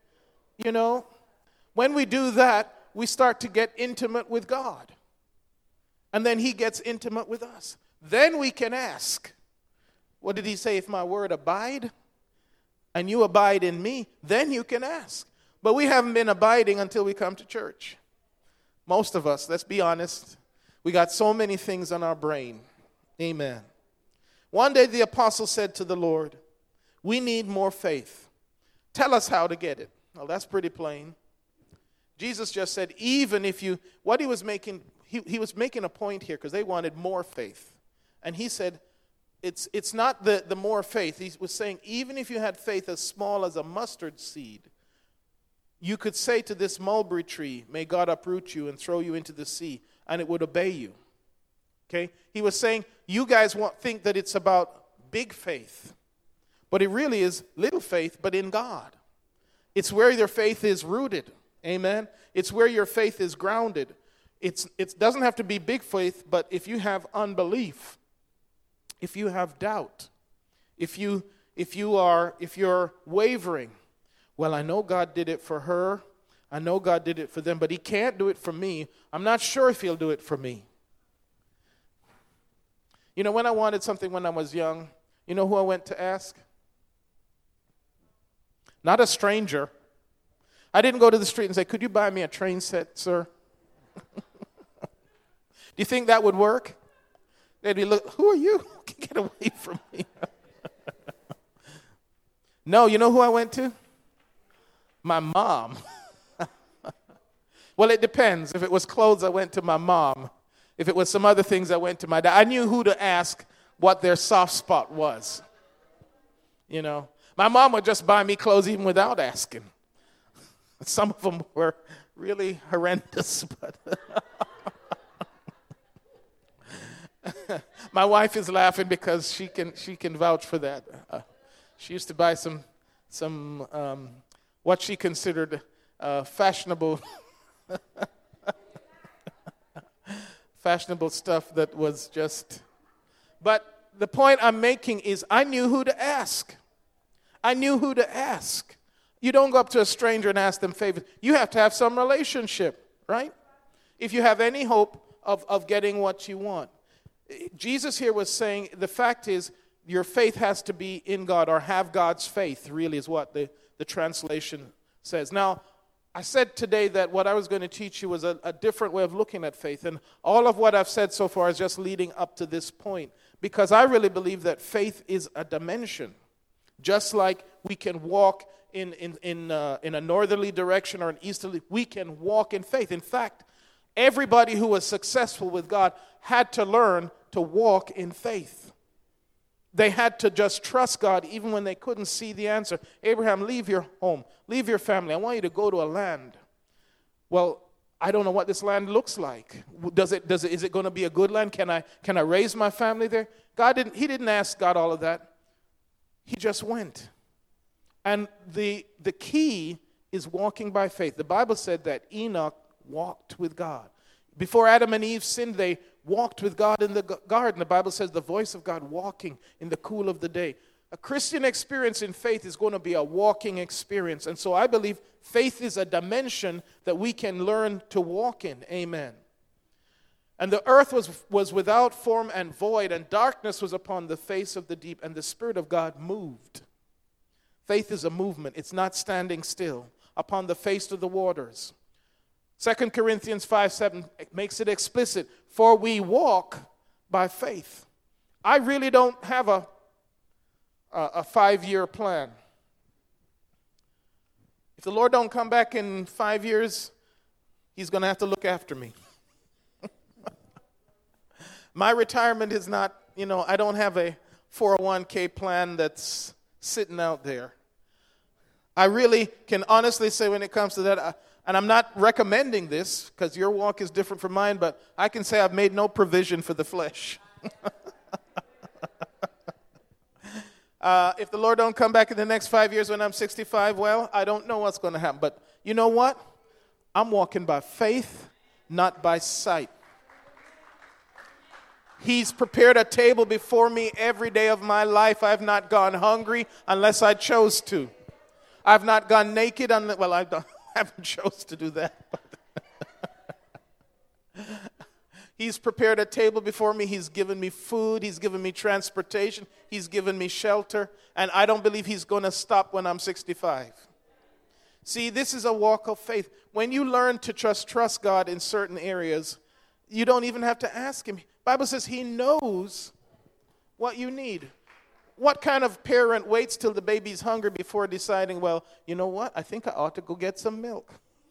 When we do that, we start to get intimate with God. And then he gets intimate with us. Then we can ask. What did he say? If my word abide and you abide in me, then you can ask. But we haven't been abiding until we come to church. Most of us, let's be honest, we got so many things on our brain. Amen. One day the apostle said to the Lord, we need more faith. Tell us how to get it. Well, that's pretty plain. Jesus just said, even if you, what he was making, he was making a point here because they wanted more faith. And he said, it's not the more faith. He was saying, even if you had faith as small as a mustard seed, you could say to this mulberry tree, may God uproot you and throw you into the sea, and it would obey you. Okay? He was saying, you guys think that it's about big faith, but it really is little faith, but in God. It's where your faith is rooted. Amen? It's where your faith is grounded. It doesn't have to be big faith, but if you have unbelief, if you have doubt, If you're wavering, well, I know God did it for her. I know God did it for them, but he can't do it for me. I'm not sure if he'll do it for me. You know, when I wanted something when I was young, you know who I went to ask? Not a stranger. I didn't go to the street and say, could you buy me a train set, sir? Do you think that would work? They'd be, look, who are you? Get away from me. No, you know who I went to? My mom. Well, it depends. If it was clothes, I went to my mom. If it was some other things, I went to my dad. I knew who to ask what their soft spot was. You know, my mom would just buy me clothes even without asking. Some of them were really horrendous, but my wife is laughing because she can vouch for that. She used to buy some what she considered fashionable stuff that was just. But the point I'm making is I knew who to ask. I knew who to ask. You don't go up to a stranger and ask them favors. You have to have some relationship, right? If you have any hope of getting what you want. Jesus here was saying the fact is your faith has to be in God or have God's faith, really is what the translation says. Now, I said today that what I was going to teach you was a different way of looking at faith. And all of what I've said so far is just leading up to this point. Because I really believe that faith is a dimension. Just like we can walk in a northerly direction or an easterly, we can walk in faith. In fact, everybody who was successful with God had to learn to walk in faith. They had to just trust God even when they couldn't see the answer. Abraham, leave your home, leave your family. I want you to go to a land. Well, I don't know what this land looks like. Is it going to be a good land? Can I raise my family there? He didn't ask God all of that. He just went. And the key is walking by faith. The Bible said that Enoch walked with God. Before Adam and Eve sinned, they walked with God in the garden. The Bible says the voice of God walking in the cool of the day. A Christian experience in faith is going to be a walking experience. And so I believe faith is a dimension that we can learn to walk in. Amen. And the earth was without form and void, and darkness was upon the face of the deep, and the Spirit of God moved. Faith is a movement. It's not standing still upon the face of the waters. 2 Corinthians 5:7 makes it explicit. For we walk by faith. I really don't have a 5-year plan. If the Lord don't come back in 5 years, he's going to have to look after me. My retirement is not, I don't have a 401k plan that's sitting out there. I really can honestly say when it comes to that, and I'm not recommending this because your walk is different from mine, but I can say I've made no provision for the flesh. If the Lord don't come back in the next 5 years when I'm 65, well, I don't know what's going to happen. But you know what? I'm walking by faith, not by sight. He's prepared a table before me every day of my life. I've not gone hungry unless I chose to. I've not gone naked unless, well, I haven't chose to do that. He's prepared a table before me. He's given me food. He's given me transportation. He's given me shelter. And I don't believe he's going to stop when I'm 65. See, this is a walk of faith. When you learn to trust God in certain areas, you don't even have to ask him. The Bible says he knows what you need. What kind of parent waits till the baby's hungry before deciding, well, you know what? I think I ought to go get some milk.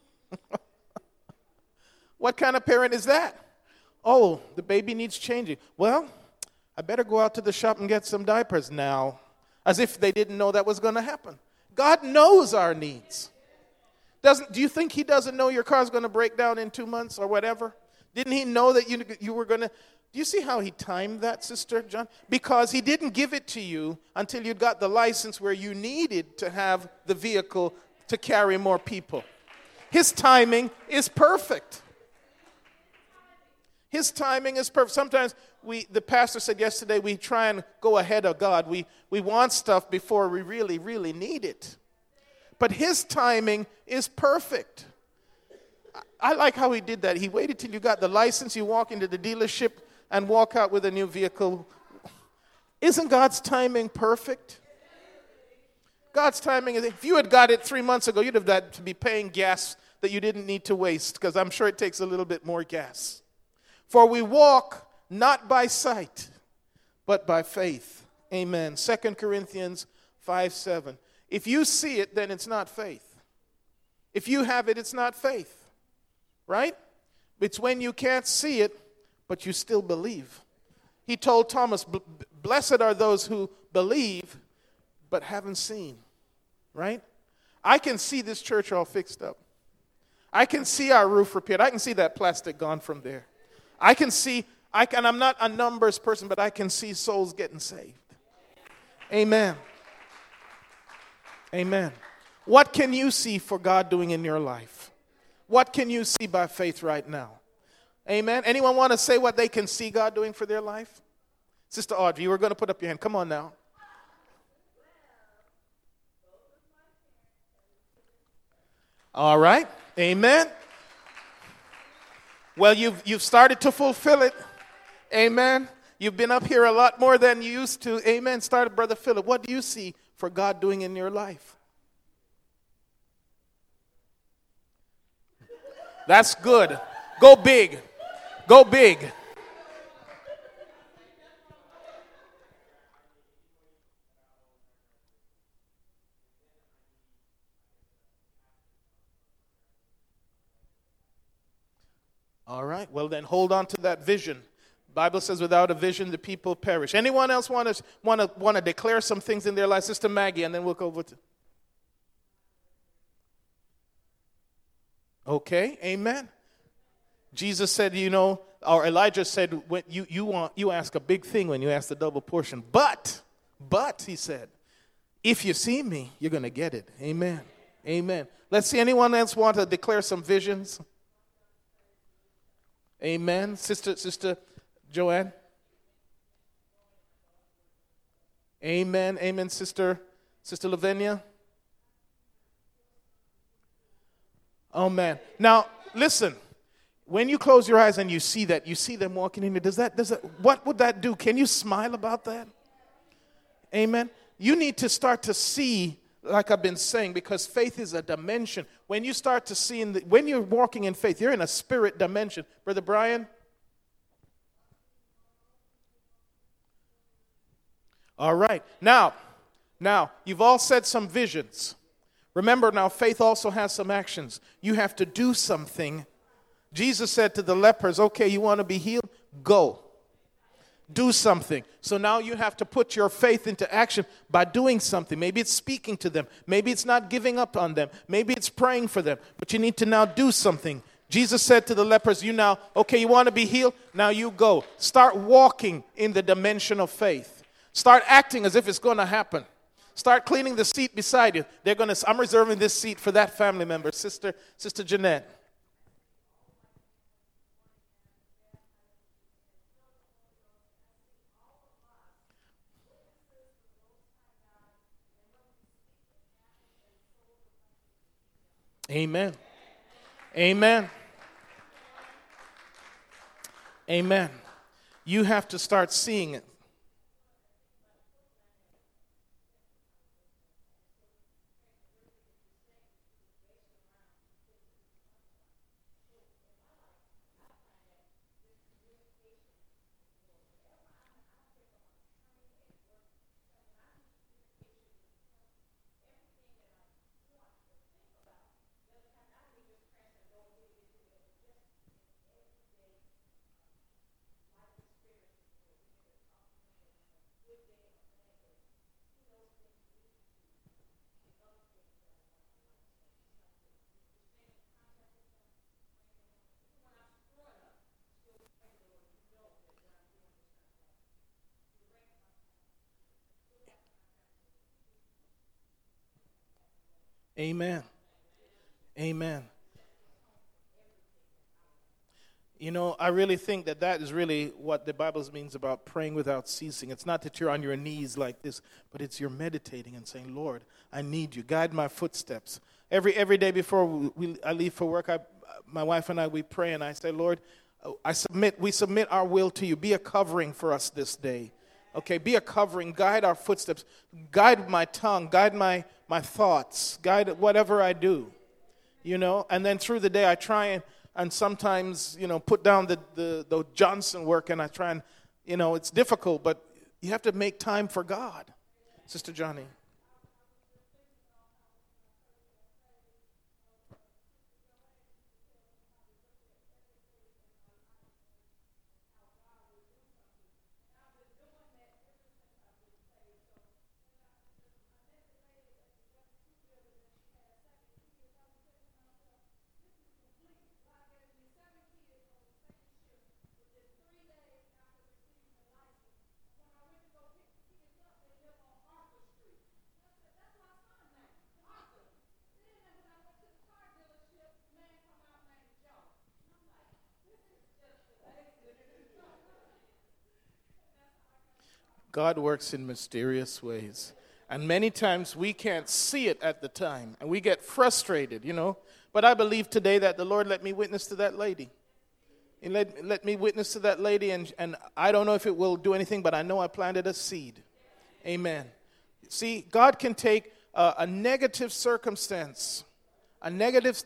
What kind of parent is that? Oh, the baby needs changing. Well, I better go out to the shop and get some diapers now. As if they didn't know that was going to happen. God knows our needs. Do you think he doesn't know your car's going to break down in 2 months or whatever? Didn't he know that you were going to... Do you see how he timed that, Sister John? Because he didn't give it to you until you got the license where you needed to have the vehicle to carry more people. His timing is perfect. His timing is perfect. Sometimes the pastor said yesterday, we try and go ahead of God. We want stuff before we really, really need it. But his timing is perfect. I like how he did that. He waited till you got the license, you walk into the dealership and walk out with a new vehicle. Isn't God's timing perfect? God's timing is, if you had got it 3 months ago, you'd have had to be paying gas that you didn't need to waste, because I'm sure it takes a little bit more gas. For we walk not by sight, but by faith. Amen. 2 Corinthians 5:7. If you see it, then it's not faith. If you have it, it's not faith. Right? It's when you can't see it, but you still believe. He told Thomas, blessed are those who believe, but haven't seen. Right? I can see this church all fixed up. I can see our roof repaired. I can see that plastic gone from there. I can see, I'm not a numbers person, but I can see souls getting saved. Amen. Amen. What can you see for God doing in your life? What can you see by faith right now? Amen. Anyone want to say what they can see God doing for their life? Sister Audrey, you were going to put up your hand. Come on now. All right. Amen. Well, you've started to fulfill it. Amen. You've been up here a lot more than you used to. Amen. Started, Brother Philip. What do you see for God doing in your life? That's good. Go big. Go big. All right. Well, then hold on to that vision. The Bible says, without a vision, the people perish. Anyone else want to declare some things in their life? Sister Maggie, and then we'll go over to. Okay. Amen. Jesus said, or Elijah said, when you ask a big thing when you ask the double portion. But, he said, if you see me, you're going to get it. Amen. Amen. Let's see, anyone else want to declare some visions? Amen. Sister Joanne. Amen. Amen. Sister Lavinia. Oh man. Now listen. When you close your eyes and you see them walking in there, what would that do? Can you smile about that? Amen. You need to start to see, like I've been saying, because faith is a dimension. When you start to see, when you're walking in faith, you're in a spirit dimension. Brother Brian? All right. Now, you've all said some visions. Remember now, faith also has some actions. You have to do something. Jesus said to the lepers, okay, you want to be healed? Go. Do something. So now you have to put your faith into action by doing something. Maybe it's speaking to them. Maybe it's not giving up on them. Maybe it's praying for them. But you need to now do something. Jesus said to the lepers, you want to be healed? Now you go. Start walking in the dimension of faith. Start acting as if it's going to happen. Start cleaning the seat beside you. I'm reserving this seat for that family member, Sister Jeanette. Amen. Amen. Amen. You have to start seeing it. Amen. Amen. I really think that is really what the Bible means about praying without ceasing. It's not that you're on your knees like this, but it's you're meditating and saying, Lord, I need you. Guide my footsteps. Every day before I leave for work, my wife and I, we pray, and I say, Lord, we submit our will to you. Be a covering for us this day. Okay, be a covering. Guide our footsteps. Guide my tongue. Guide my thoughts. Guide whatever I do. And then through the day I try and sometimes, put down the Johnson work, and I try and, it's difficult, but you have to make time for God. Sister Johnny. God works in mysterious ways. And many times we can't see it at the time. And we get frustrated, But I believe today that the Lord let me witness to that lady. He let me witness to that lady. And I don't know if it will do anything, but I know I planted a seed. Amen. See, God can take a negative circumstance, and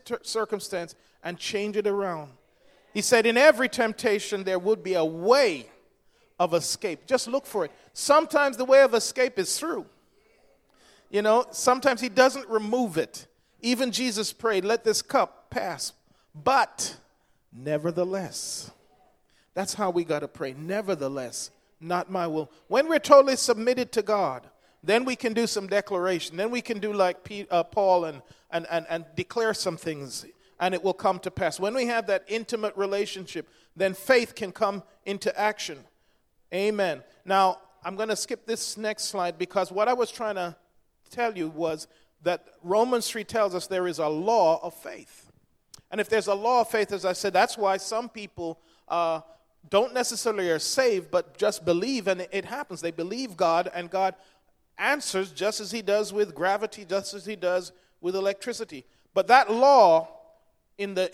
change it around. He said in every temptation there would be a way of escape. Just look for it. Sometimes the way of escape is through. Sometimes he doesn't remove it. Even Jesus prayed, let this cup pass. But, nevertheless. That's how we got to pray. Nevertheless, not my will. When we're totally submitted to God, then we can do some declaration. Then we can do like Paul and declare some things, and it will come to pass. When we have that intimate relationship, then faith can come into action. Amen. Now, I'm going to skip this next slide because what I was trying to tell you was that Romans 3 tells us there is a law of faith. And if there's a law of faith, as I said, that's why some people don't necessarily are saved, but just believe, and it happens. They believe God, and God answers just as he does with gravity, just as he does with electricity. But that law in the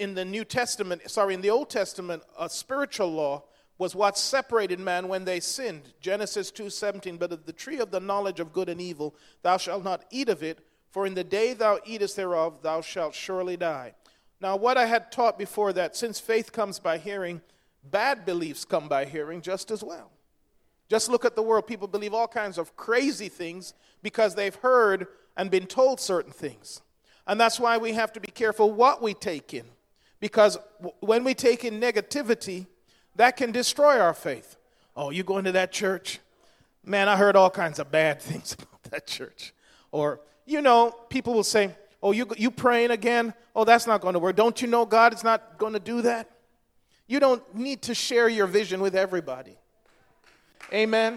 Old Testament, a spiritual law, was what separated man when they sinned. Genesis 2:17, but of the tree of the knowledge of good and evil, thou shalt not eat of it, for in the day thou eatest thereof, thou shalt surely die. Now, what I had taught before, that since faith comes by hearing, bad beliefs come by hearing just as well. Just look at the world. People believe all kinds of crazy things because they've heard and been told certain things. And that's why we have to be careful what we take in. Because when we take in negativity, that can destroy our faith. Oh, you going to that church? Man, I heard all kinds of bad things about that church. Or, people will say, oh, you praying again? Oh, that's not going to work. Don't you know God is not going to do that? You don't need to share your vision with everybody. Amen?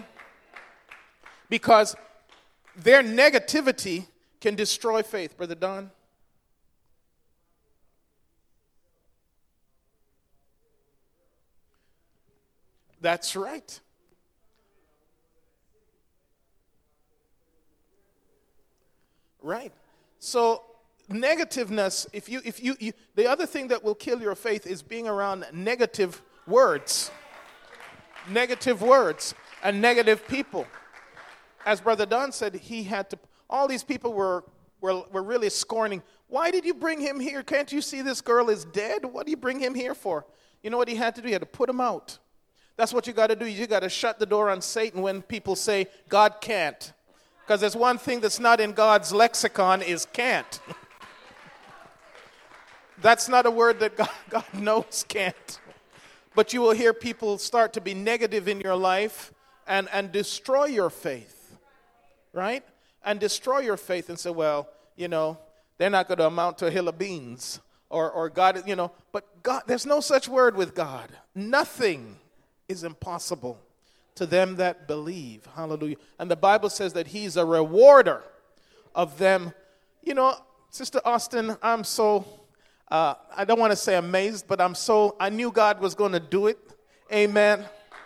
Because their negativity can destroy faith. Brother Don? That's right. Right. So negativeness, if you the other thing that will kill your faith is being around negative words. Negative words and negative people. As Brother Don said, all these people were really scorning. Why did you bring him here? Can't you see this girl is dead? What do you bring him here for? You know what he had to do? He had to put him out. That's what you got to do. You got to shut the door on Satan when people say God can't. Because there's one thing that's not in God's lexicon is can't. That's not a word that God knows can't. But you will hear people start to be negative in your life and destroy your faith. Right? And destroy your faith and say, well, they're not going to amount to a hill of beans. Or God, but God, there's no such word with God. Nothing is impossible to them that believe. Hallelujah. And the Bible says that he's a rewarder of them. Sister Austin, I don't want to say amazed, but I knew God was going to do it. Amen.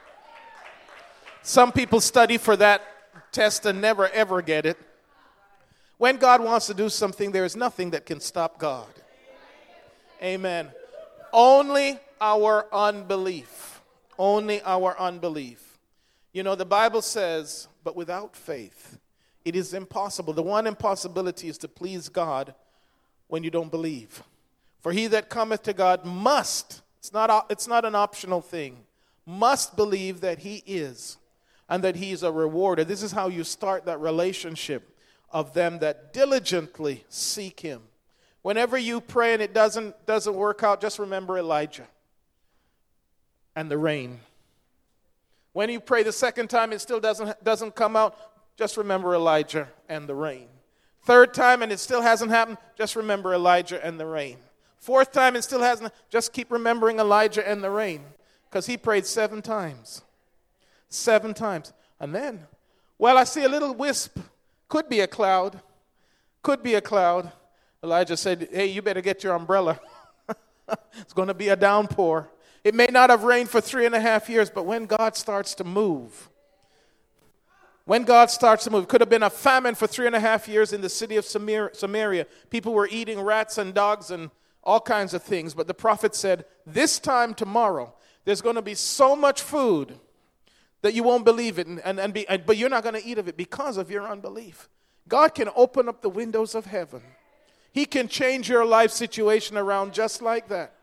Some people study for that test and never ever get it. When God wants to do something, there is nothing that can stop God. Amen. Only our unbelief. Only our unbelief. You know, the Bible says, but without faith, it is impossible. The one impossibility is to please God when you don't believe. For he that cometh to God must, it's not an optional thing, must believe that he is, and that he is a rewarder. This is how you start that relationship of them that diligently seek him. Whenever you pray and it doesn't work out, just remember Elijah and the rain. When you pray the second time, it still doesn't come out, just remember Elijah and the rain. Third time and it still hasn't happened, just remember Elijah and the rain. Fourth time and still hasn't, just keep remembering Elijah and the rain. Because he prayed 7 times. 7 times. And then, well, I see a little wisp. Could be a cloud. Could be a cloud. Elijah said, hey, you better get your umbrella. It's going to be a downpour. It may not have rained for 3.5 years, but when God starts to move, it could have been a famine for 3.5 years in the city of Samaria. People were eating rats and dogs and all kinds of things. But the prophet said, this time tomorrow, there's going to be so much food that you won't believe it, but you're not going to eat of it because of your unbelief. God can open up the windows of heaven. He can change your life situation around just like that.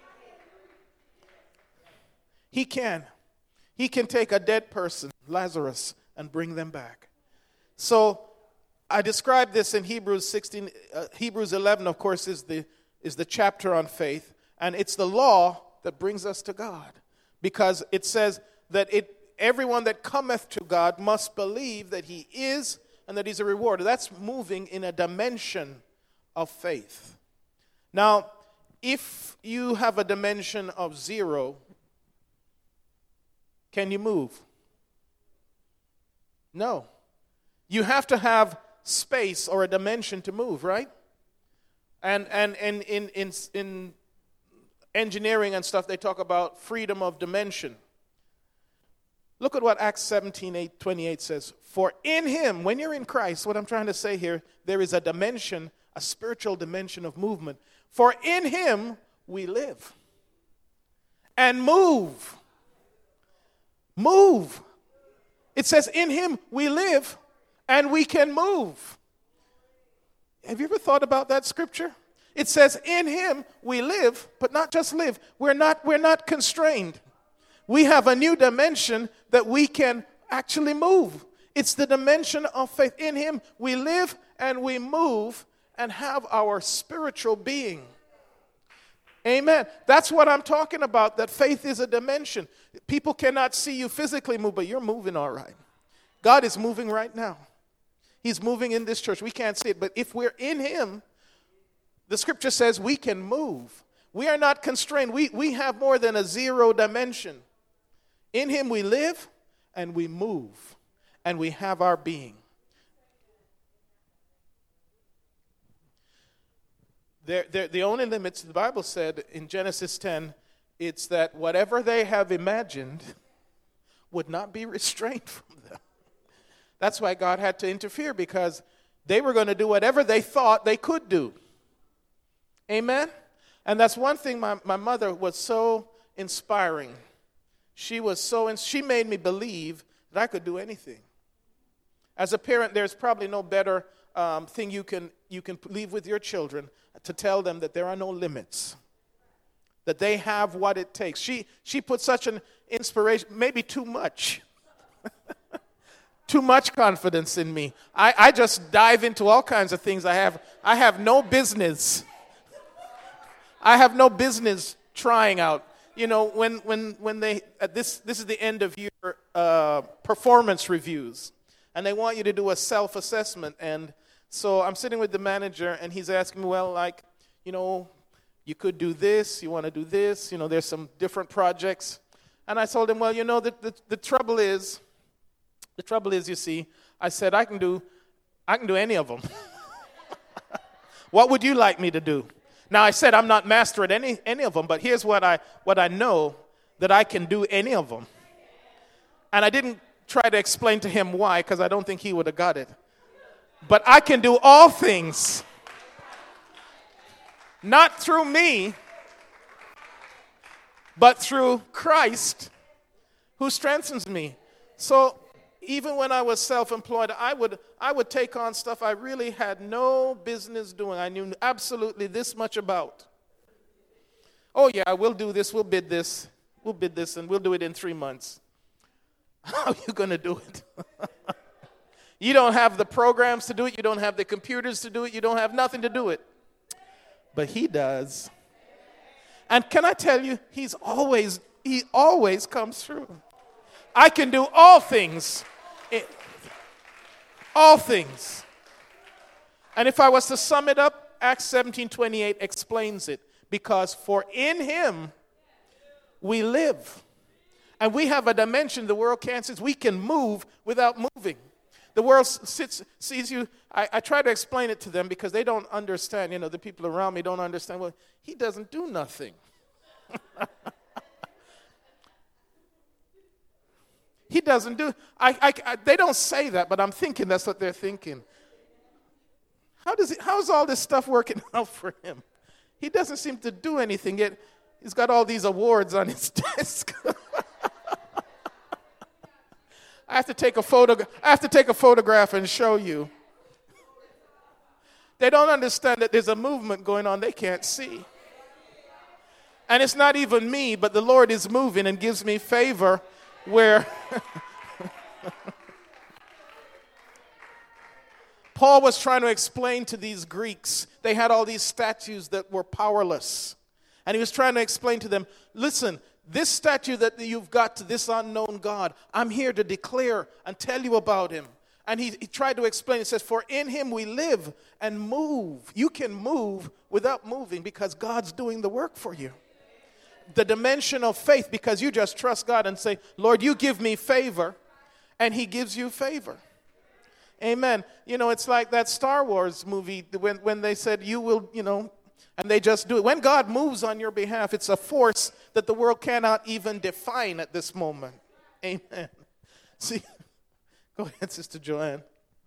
He can. He can take a dead person, Lazarus, and bring them back. So I described this in Hebrews 16. Hebrews 11, of course, is the chapter on faith, and it's the law that brings us to God, because it says that everyone that cometh to God must believe that he is and that he's a rewarder. That's moving in a dimension of faith. Now, if you have a dimension of 0, can you move? No. You have to have space or a dimension to move, right? And in engineering and stuff, they talk about freedom of dimension. Look at what Acts 17:28 says. For in him, when you're in Christ, what I'm trying to say here, there is a dimension, a spiritual dimension of movement. For in him we live and move. Move. It says in him we live and we can move. Have you ever thought about that scripture? It says in him we live, but not just live. We're not constrained. We have a new dimension that we can actually move. It's the dimension of faith. In him we live and we move and have our spiritual being. Amen. That's what I'm talking about, that faith is a dimension. People cannot see you physically move, but you're moving all right. God is moving right now. He's moving in this church. We can't see it, but if we're in him, the scripture says we can move. We are not constrained. We have more than a 0 dimension. In him we live and we move and we have our being. The only limits, the Bible said in Genesis 10, it's that whatever they have imagined would not be restrained from them. That's why God had to interfere, because they were going to do whatever they thought they could do. Amen? And that's one thing my mother was so inspiring. She made me believe that I could do anything. As a parent, there's probably no better thing you can leave with your children, to tell them that there are no limits, that they have what it takes. She put such an inspiration, maybe too much, too much confidence in me. I just dive into all kinds of things. I have no business. I have no business trying out. You know, when they this is the end of year performance reviews, and they want you to do a self-assessment. And so I'm sitting with the manager, and he's asking me, well, like, you know, you could do this, you want to do this, you know, there's some different projects. And I told him, well, you know, the trouble is, you see, I said, I can do any of them. What would you like me to do? Now, I said I'm not master at any of them, but here's what I know, that I can do any of them. And I didn't try to explain to him why, because I don't think he would have got it. But I can do all things, not through me, but through Christ who strengthens me. So even when I was self-employed, I would take on stuff I really had no business doing. I knew absolutely this much about. Oh yeah, we'll do this, we'll bid this, and we'll do it in 3 months. How are you going to do it? You don't have the programs to do it. You don't have the computers to do it. You don't have nothing to do it. But he does. And can I tell you, he always comes through. I can do all things. All things. And if I was to sum it up, Acts 17:28 explains it. Because for in him we live. And we have a dimension the world can't see. We can move without moving. The world sees you. I try to explain it to them because they don't understand. You know, the people around me don't understand. Well, he doesn't do nothing. He doesn't do. They don't say that, but I'm thinking that's what they're thinking. How's all this stuff working out for him? He doesn't seem to do anything yet. He's got all these awards on his desk. I have to take a photograph and show you. They don't understand that there's a movement going on they can't see. And it's not even me, but the Lord is moving and gives me favor where Paul was trying to explain to these Greeks. They had all these statues that were powerless. And he was trying to explain to them, listen, this statue that you've got to this unknown God, I'm here to declare and tell you about him. And he tried to explain, he says, for in him we live and move. You can move without moving because God's doing the work for you. The dimension of faith, because you just trust God and say, Lord, you give me favor, and he gives you favor. Amen. You know, it's like that Star Wars movie when they said you will, and they just do it. When God moves on your behalf, it's a force that the world cannot even define at this moment. Amen. See, go ahead, Sister Joanne.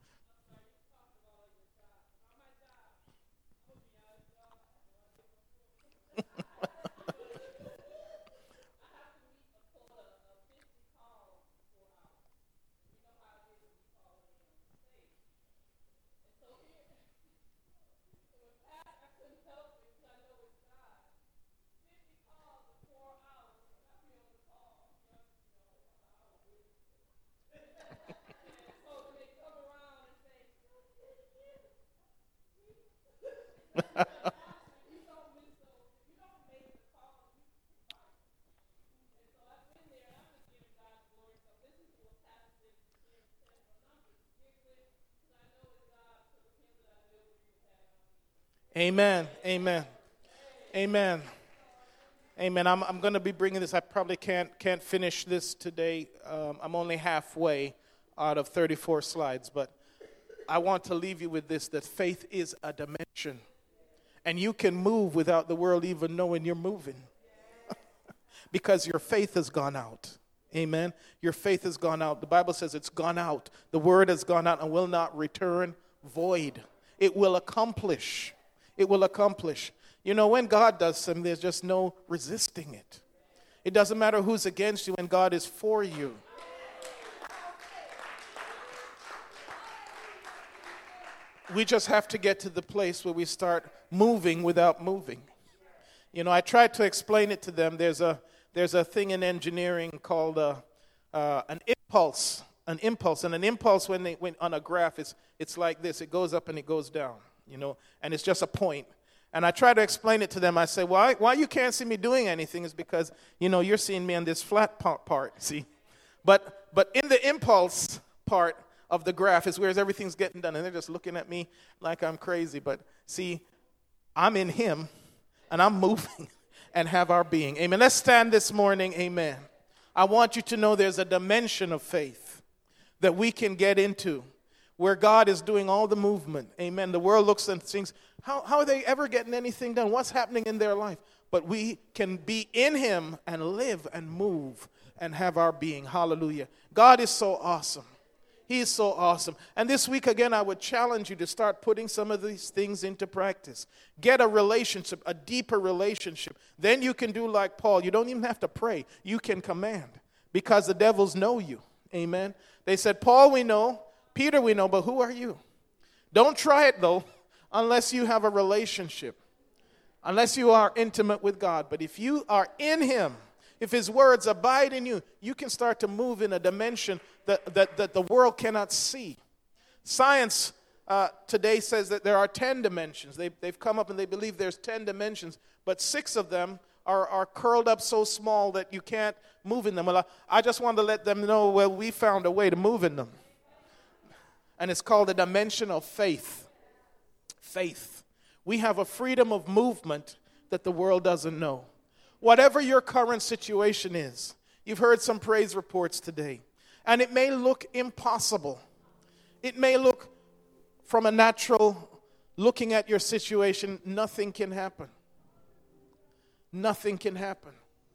Amen. Amen. Amen. Amen. I'm going to be bringing this. I probably can't finish this today. I'm only halfway out of 34 slides, but I want to leave you with this, that faith is a dimension. And you can move without the world even knowing you're moving. Because your faith has gone out. Amen. Your faith has gone out. The Bible says it's gone out. The word has gone out and will not return void. It will accomplish. It will accomplish. You know, when God does something, there's just no resisting it. It doesn't matter who's against you when God is for you. We just have to get to the place where we start moving without moving. You know, I tried to explain it to them. There's a thing in engineering called an impulse. An impulse. And an impulse when on a graph, it's like this. It goes up and it goes down. And it's just a point. And I try to explain it to them. I say, why you can't see me doing anything is because, you're seeing me on this flat part, see? But in the impulse part of the graph is where everything's getting done. And they're just looking at me like I'm crazy. But see, I'm in him, and I'm moving and have our being. Amen. Let's stand this morning. Amen. I want you to know there's a dimension of faith that we can get into where God is doing all the movement. Amen. The world looks and thinks, how are they ever getting anything done? What's happening in their life? But we can be in him and live and move and have our being. Hallelujah. God is so awesome. He is so awesome. And this week, again, I would challenge you to start putting some of these things into practice. Get a relationship, a deeper relationship. Then you can do like Paul. You don't even have to pray. You can command because the devils know you. Amen. They said, Paul we know, Peter we know, but who are you? Don't try it, though, unless you have a relationship, unless you are intimate with God. But if you are in him, if his words abide in you, you can start to move in a dimension that the world cannot see. Science today says that there are 10 dimensions. They've come up and they believe there's 10 dimensions, but 6 of them are curled up so small that you can't move in them. Well, I just want to let them know, well, we found a way to move in them. And it's called the dimension of faith. Faith. We have a freedom of movement that the world doesn't know. Whatever your current situation is, you've heard some praise reports today, and it may look impossible. It may look, from a natural, looking at your situation, nothing can happen. Nothing can happen.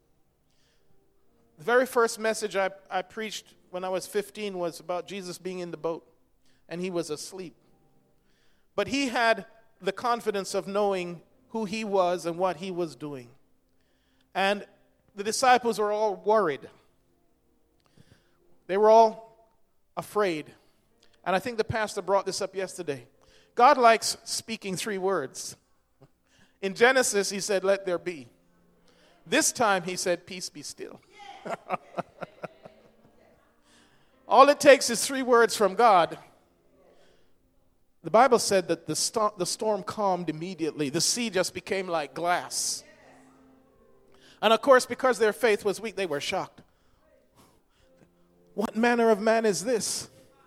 The very first message I preached when I was 15 was about Jesus being in the boat, and he was asleep. But he had the confidence of knowing who he was and what he was doing. And the disciples were all worried. They were all afraid. And I think the pastor brought this up yesterday. God likes speaking 3 words. In Genesis, he said, let there be. This time, he said, peace be still. All it takes is 3 words from God. The Bible said that the storm calmed immediately. The sea just became like glass. And of course, because their faith was weak, they were shocked. What manner of man is this?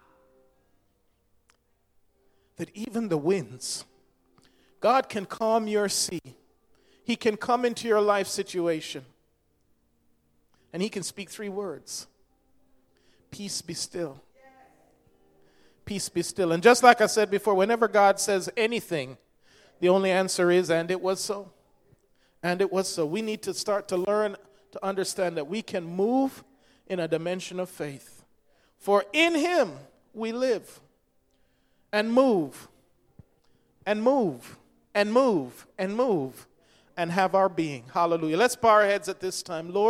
That even the winds, God can calm your sea. He can come into your life situation. And he can speak 3 words. Peace be still. Peace be still. And just like I said before, whenever God says anything, the only answer is, and it was so. And it was so. We need to start to learn to understand that we can move in a dimension of faith. For in him we live and move and move and move and move and have our being. Hallelujah. Let's bow our heads at this time. Lord.